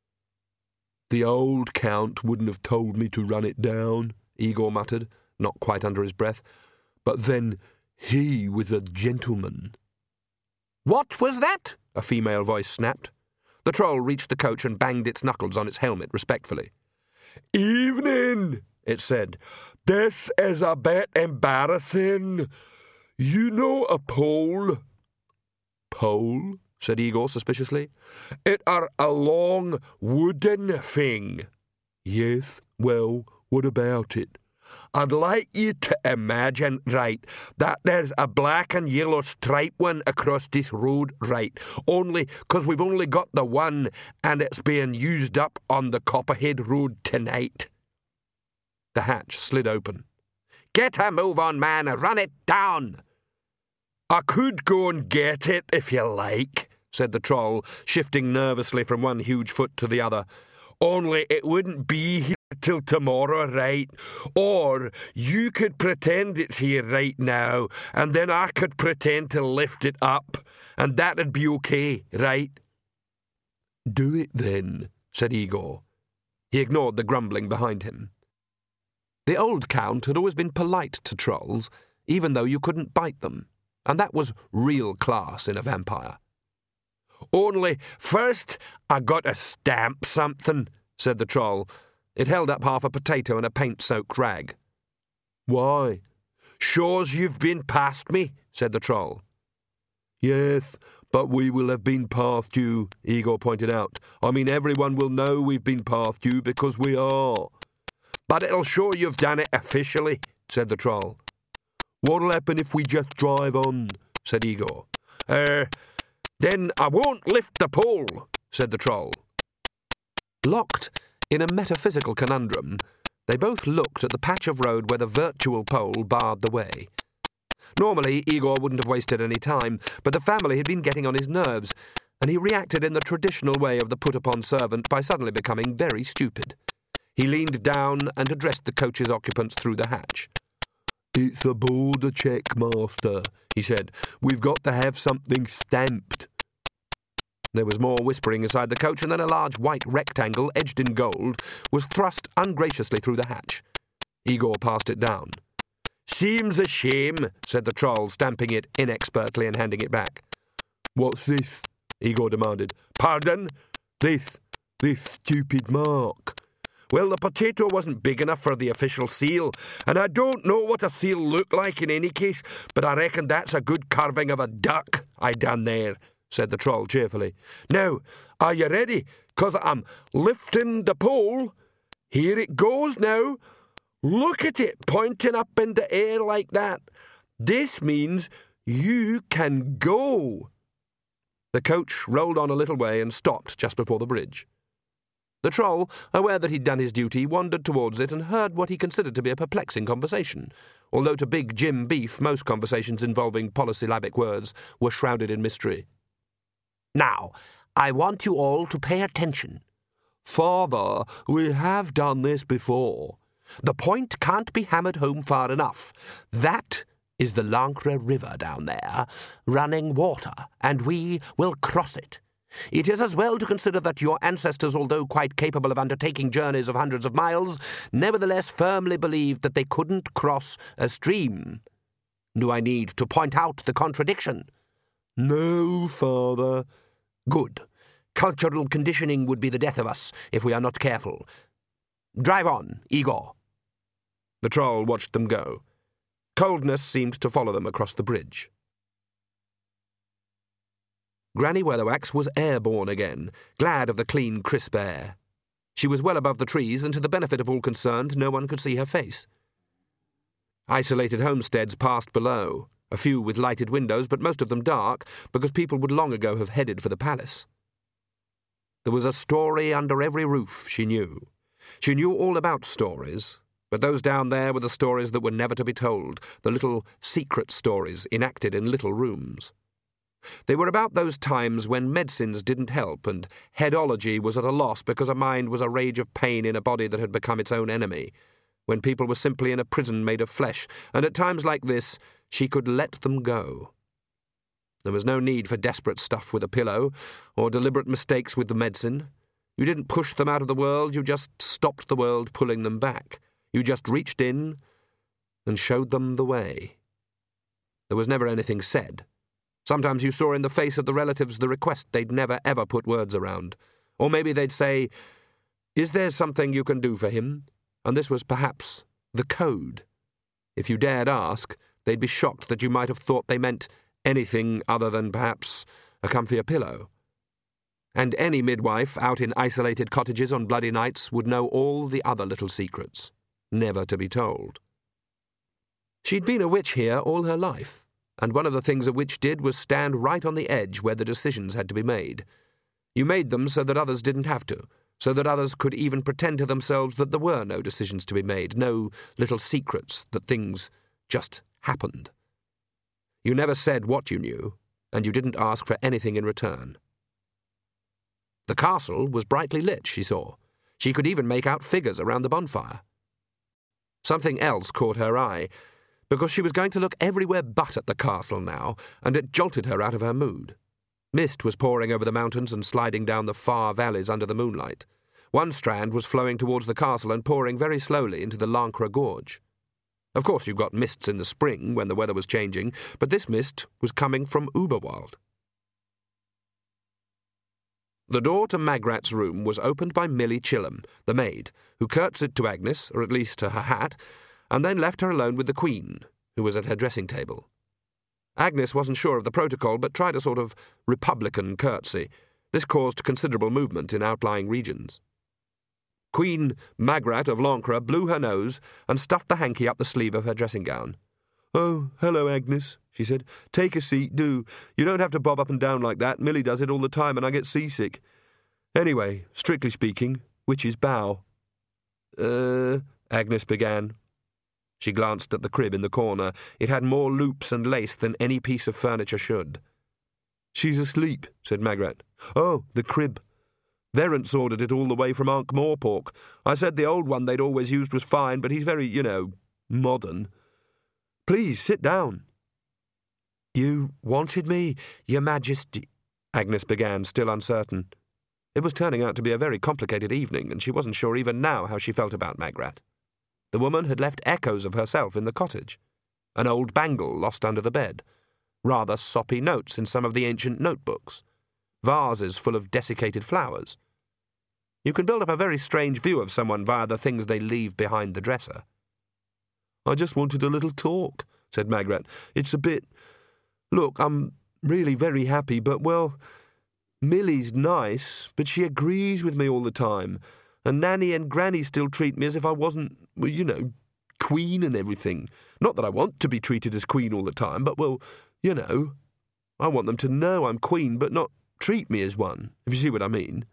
The old Count wouldn't have told me to run it down, Igor muttered, not quite under his breath. But then he was a gentleman. What was that? A female voice snapped. The troll reached the coach and banged its knuckles on its helmet respectfully. Evening, it said. This is a bit embarrassing. You know a pole? Pole? Said Igor suspiciously. It are a long wooden thing. Yes, well, what about it? I'd like you to imagine, right, that there's a black and yellow stripe one across this road, right, only 'cause we've only got the one and it's being used up on the Copperhead Road tonight. The hatch slid open. Get a move on, man, run it down. I could go and get it if you like, said the troll, shifting nervously from one huge foot to the other. Only it wouldn't be here till tomorrow, right? Or you could pretend it's here right now, and then I could pretend to lift it up, and that'd be okay, right? Do it then, said Igor. He ignored the grumbling behind him. The old Count had always been polite to trolls, even though you couldn't bite them, and that was real class in a vampire. Only first I got to stamp something, said the troll. It held up half a potato and a paint-soaked rag. Why? Shows you've been past me, said the troll. Yes, but we will have been past you, Igor pointed out. I mean, everyone will know we've been past you because we are. But it'll show you've done it officially, said the Troll. What'll happen if we just drive on? Said Igor. Er, then I won't lift the pole, said the Troll. Locked in a metaphysical conundrum, they both looked at the patch of road where the virtual pole barred the way. Normally, Igor wouldn't have wasted any time, but the family had been getting on his nerves, and he reacted in the traditional way of the put-upon servant by suddenly becoming very stupid. He leaned down and addressed the coach's occupants through the hatch. "It's a border check, master," he said. "We've got to have something stamped." There was more whispering inside the coach, and then a large white rectangle, edged in gold, was thrust ungraciously through the hatch. Igor passed it down. "Seems a shame," said the Troll, stamping it inexpertly and handing it back. "What's this?" Igor demanded. "Pardon?" This, this stupid mark." "Well, the potato wasn't big enough for the official seal, and I don't know what a seal looked like in any case, but I reckon that's a good carving of a duck I done there," said the Troll cheerfully. "Now, are you ready? 'Cause I'm lifting the pole. Here it goes now. Look at it pointing up in the air like that. This means you can go." The coach rolled on a little way and stopped just before the bridge. The Troll, aware that he'd done his duty, wandered towards it and heard what he considered to be a perplexing conversation, although to big Jim Beef most conversations involving polysyllabic words were shrouded in mystery. "Now, I want you all to pay attention." "Father, we have done this before." "The point can't be hammered home far enough. That is the Lancre River down there, running water, and we will cross it. It is as well to consider that your ancestors, although quite capable of undertaking journeys of hundreds of miles, nevertheless firmly believed that they couldn't cross a stream. Do I need to point out the contradiction?" "No, father." "Good. Cultural conditioning would be the death of us if we are not careful. Drive on, Igor." The Troll watched them go. Coldness seemed to follow them across the bridge. Granny Weatherwax was airborne again, glad of the clean, crisp air. She was well above the trees, and to the benefit of all concerned, no one could see her face. Isolated homesteads passed below, a few with lighted windows, but most of them dark, because people would long ago have headed for the palace. There was a story under every roof, she knew. She knew all about stories, but those down there were the stories that were never to be told, the little secret stories enacted in little rooms. They were about those times when medicines didn't help and headology was at a loss because a mind was a rage of pain in a body that had become its own enemy, when people were simply in a prison made of flesh, and at times like this she could let them go. There was no need for desperate stuff with a pillow, or deliberate mistakes with the medicine. You didn't push them out of the world, you just stopped the world pulling them back. You just reached in and showed them the way. There was never anything said. Sometimes you saw in the face of the relatives the request they'd never ever put words around. Or maybe they'd say, "Is there something you can do for him?" And this was perhaps the code. If you dared ask, they'd be shocked that you might have thought they meant anything other than perhaps a comfier pillow. And any midwife out in isolated cottages on bloody nights would know all the other little secrets, never to be told. She'd been a witch here all her life, and one of the things a witch did was stand right on the edge where the decisions had to be made. You made them so that others didn't have to, so that others could even pretend to themselves that there were no decisions to be made, no little secrets, that things just happened. You never said what you knew, and you didn't ask for anything in return. The castle was brightly lit, she saw. She could even make out figures around the bonfire. Something else caught her eye, because she was going to look everywhere but at the castle now, and it jolted her out of her mood. Mist was pouring over the mountains and sliding down the far valleys under the moonlight. One strand was flowing towards the castle and pouring very slowly into the Lancre Gorge. Of course you got mists in the spring when the weather was changing, but this mist was coming from Uberwald. The door to Magrat's room was opened by Millie Chilham, the maid, who curtsied to Agnes, or at least to her hat, and then left her alone with the Queen, who was at her dressing-table. Agnes wasn't sure of the protocol, but tried a sort of republican curtsy. This caused considerable movement in outlying regions. Queen Magrat of Lancre blew her nose and stuffed the hanky up the sleeve of her dressing gown. "Oh, hello, Agnes," she said. "Take a seat, do. You don't have to bob up and down like that. Millie does it all the time and I get seasick. Anyway, strictly speaking, which is bow?" Uh, Agnes began. She glanced at the crib in the corner. It had more loops and lace than any piece of furniture should. "She's asleep," said Magrat. "Oh, the crib. Verence ordered it all the way from Ankh-Morpork. I said the old one they'd always used was fine, but he's very, you know, modern. Please, sit down." "You wanted me, Your Majesty," Agnes began, still uncertain. It was turning out to be a very complicated evening, and she wasn't sure even now how she felt about Magrat. The woman had left echoes of herself in the cottage. An old bangle lost under the bed. Rather soppy notes in some of the ancient notebooks. Vases full of desiccated flowers. You can build up a very strange view of someone via the things they leave behind the dresser. "I just wanted a little talk," said Magrat. "It's a bit... Look, I'm really very happy, but, well, Millie's nice, but she agrees with me all the time, and Nanny and Granny still treat me as if I wasn't, well, you know, queen and everything. Not that I want to be treated as queen all the time, but, well, you know, I want them to know I'm queen, but not treat me as one, if you see what I mean."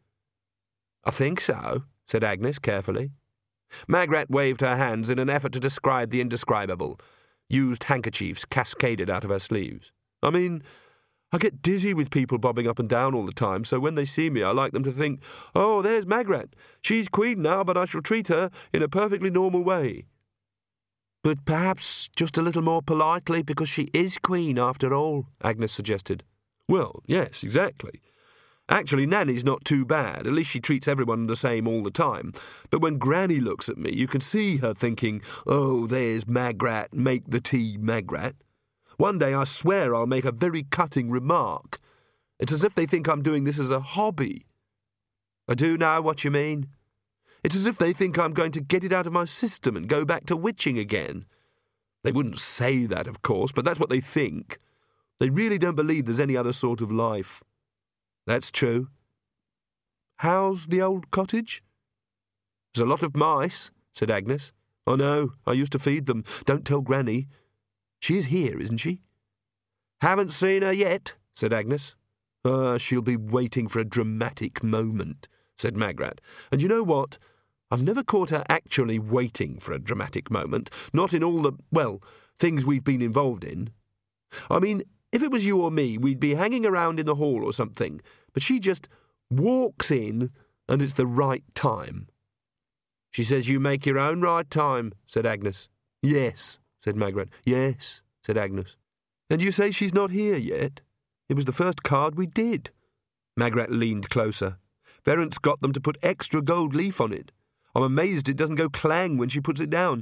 "I think so," said Agnes carefully. Magrat waved her hands in an effort to describe the indescribable. Used handkerchiefs cascaded out of her sleeves. "I mean, I get dizzy with people bobbing up and down all the time, so when they see me I like them to think, 'Oh, there's Magrat. She's queen now, but I shall treat her in a perfectly normal way.'" "But perhaps just a little more politely, because she is queen after all," Agnes suggested. "Well, yes, exactly. Actually, Nanny's not too bad. At least she treats everyone the same all the time. But when Granny looks at me, you can see her thinking, 'Oh, there's Magrat, make the tea, Magrat.' One day I swear I'll make a very cutting remark. It's as if they think I'm doing this as a hobby." "I do know what you mean." "It's as if they think I'm going to get it out of my system and go back to witching again. They wouldn't say that, of course, but that's what they think. They really don't believe there's any other sort of life." "That's true." "How's the old cottage?" "There's a lot of mice," said Agnes. "I know, I used to feed them. Don't tell Granny. She is here, isn't she?" "Haven't seen her yet," said Agnes. "Ah, she'll be waiting for a dramatic moment," said Magrat. "And you know what? I've never caught her actually waiting for a dramatic moment, not in all the, well, things we've been involved in. I mean, if it was you or me, we'd be hanging around in the hall or something, but she just walks in and it's the right time." "She says you make your own right time," said Agnes. "Yes," said Magrat. "Yes," said Agnes. "And you say she's not here yet? It was the first card we did." Magrat leaned closer. "Verence got them to put extra gold leaf on it. I'm amazed it doesn't go clang when she puts it down.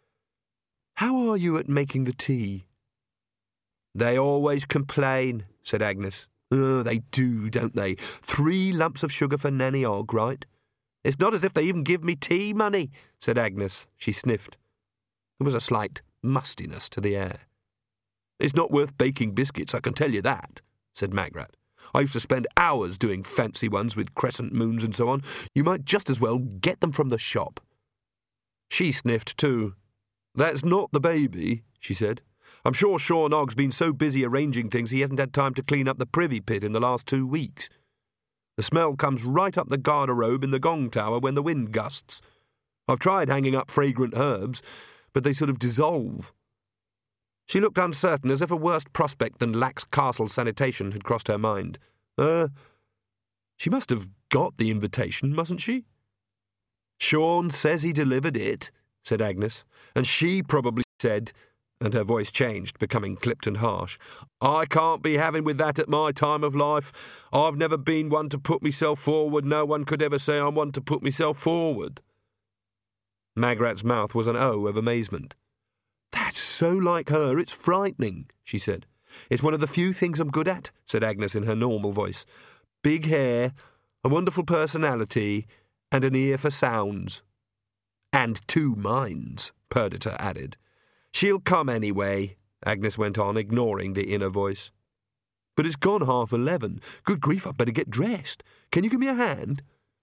How are you at making the tea?" "They always complain," said Agnes. "Oh, they do, don't they? Three lumps of sugar for Nanny Ogg, right?" "It's not as if they even give me tea money," said Agnes. She sniffed. There was a slight mustiness to the air. "It's not worth baking biscuits, I can tell you that," said Magrat. "I used to spend hours doing fancy ones with crescent moons and so on. You might just as well get them from the shop." She sniffed too. "That's not the baby," she said. "I'm sure Sean Ogg's been so busy arranging things he hasn't had time to clean up the privy pit in the last two weeks. The smell comes right up the garderobe in the gong tower when the wind gusts. I've tried hanging up fragrant herbs, but they sort of dissolve." She looked uncertain, as if a worse prospect than Lax Castle sanitation had crossed her mind. Uh, she must have got the invitation, mustn't she?" "Sean says he delivered it," said Agnes, "and she probably said," and her voice changed, becoming clipped and harsh, "I can't be having with that at my time of life. I've never been one to put myself forward. No one could ever say I'm one to put myself forward." Magrat's mouth was an O of amazement. "That's so like her, it's frightening," she said. "It's one of the few things I'm good at," said Agnes in her normal voice. "Big hair, a wonderful personality, and an ear for sounds." "And two minds," Perdita added. "She'll come anyway," Agnes went on, ignoring the inner voice. "But it's gone half eleven. Good grief, I'd better get dressed. Can you give me a hand?"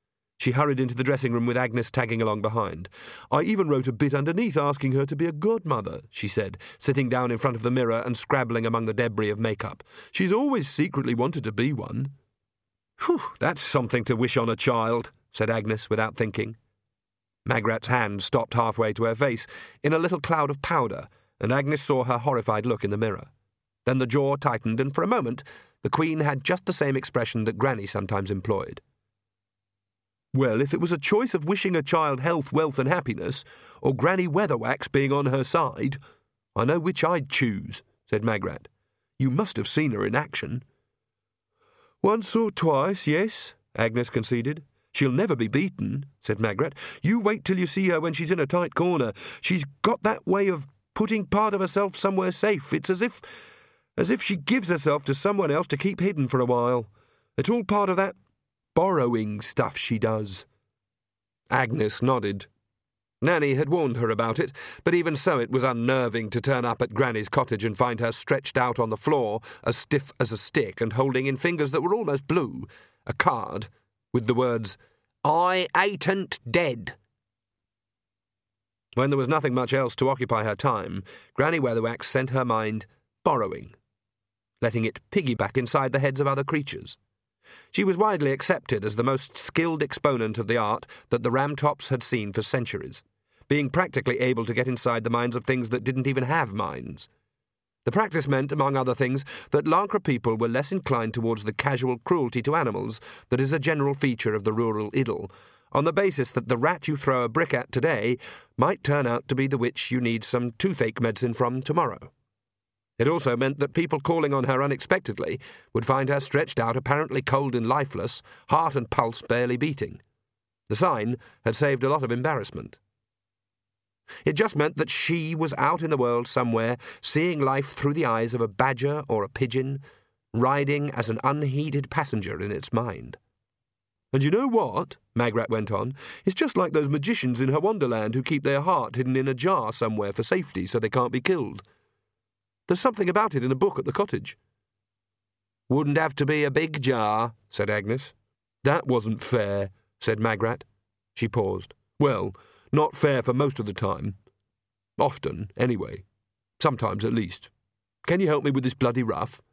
She hurried into the dressing room with Agnes tagging along behind. "I even wrote a bit underneath asking her to be a godmother," she said, sitting down in front of the mirror and scrabbling among the debris of makeup. "She's always secretly wanted to be one." "Whew, that's something to wish on a child," said Agnes without thinking. Magrat's hand stopped halfway to her face in a little cloud of powder, and Agnes saw her horrified look in the mirror. Then the jaw tightened, and for a moment the Queen had just the same expression that Granny sometimes employed. "Well, if it was a choice of wishing a child health, wealth and happiness, or Granny Weatherwax being on her side, I know which I'd choose," said Magrat. "You must have seen her in action." "Once or twice, yes," Agnes conceded. "She'll never be beaten," said Magrat. "You wait till you see her when she's in a tight corner. She's got that way of putting part of herself somewhere safe. It's as if, as if she gives herself to someone else to keep hidden for a while. It's all part of that borrowing stuff she does." Agnes nodded. Nanny had warned her about it, but even so it was unnerving to turn up at Granny's cottage and find her stretched out on the floor, as stiff as a stick, and holding in fingers that were almost blue a card with the words, "I ain't dead." When there was nothing much else to occupy her time, Granny Weatherwax sent her mind borrowing, letting it piggyback inside the heads of other creatures. She was widely accepted as the most skilled exponent of the art that the Ramtops had seen for centuries, being practically able to get inside the minds of things that didn't even have minds. The practice meant, among other things, that Lancre people were less inclined towards the casual cruelty to animals that is a general feature of the rural idyll, on the basis that the rat you throw a brick at today might turn out to be the witch you need some toothache medicine from tomorrow. It also meant that people calling on her unexpectedly would find her stretched out apparently cold and lifeless, heart and pulse barely beating. The sign had saved a lot of embarrassment. It just meant that she was out in the world somewhere, seeing life through the eyes of a badger or a pigeon, riding as an unheeded passenger in its mind. "And you know what?" Magrat went on. "It's just like those magicians in her Wonderland who keep their heart hidden in a jar somewhere for safety so they can't be killed. There's something about it in a book at the cottage." "Wouldn't have to be a big jar," said Agnes. "That wasn't fair," said Magrat. She paused. "Well, not fair for most of the time. Often, anyway. Sometimes, at least. Can you help me with this bloody ruff?"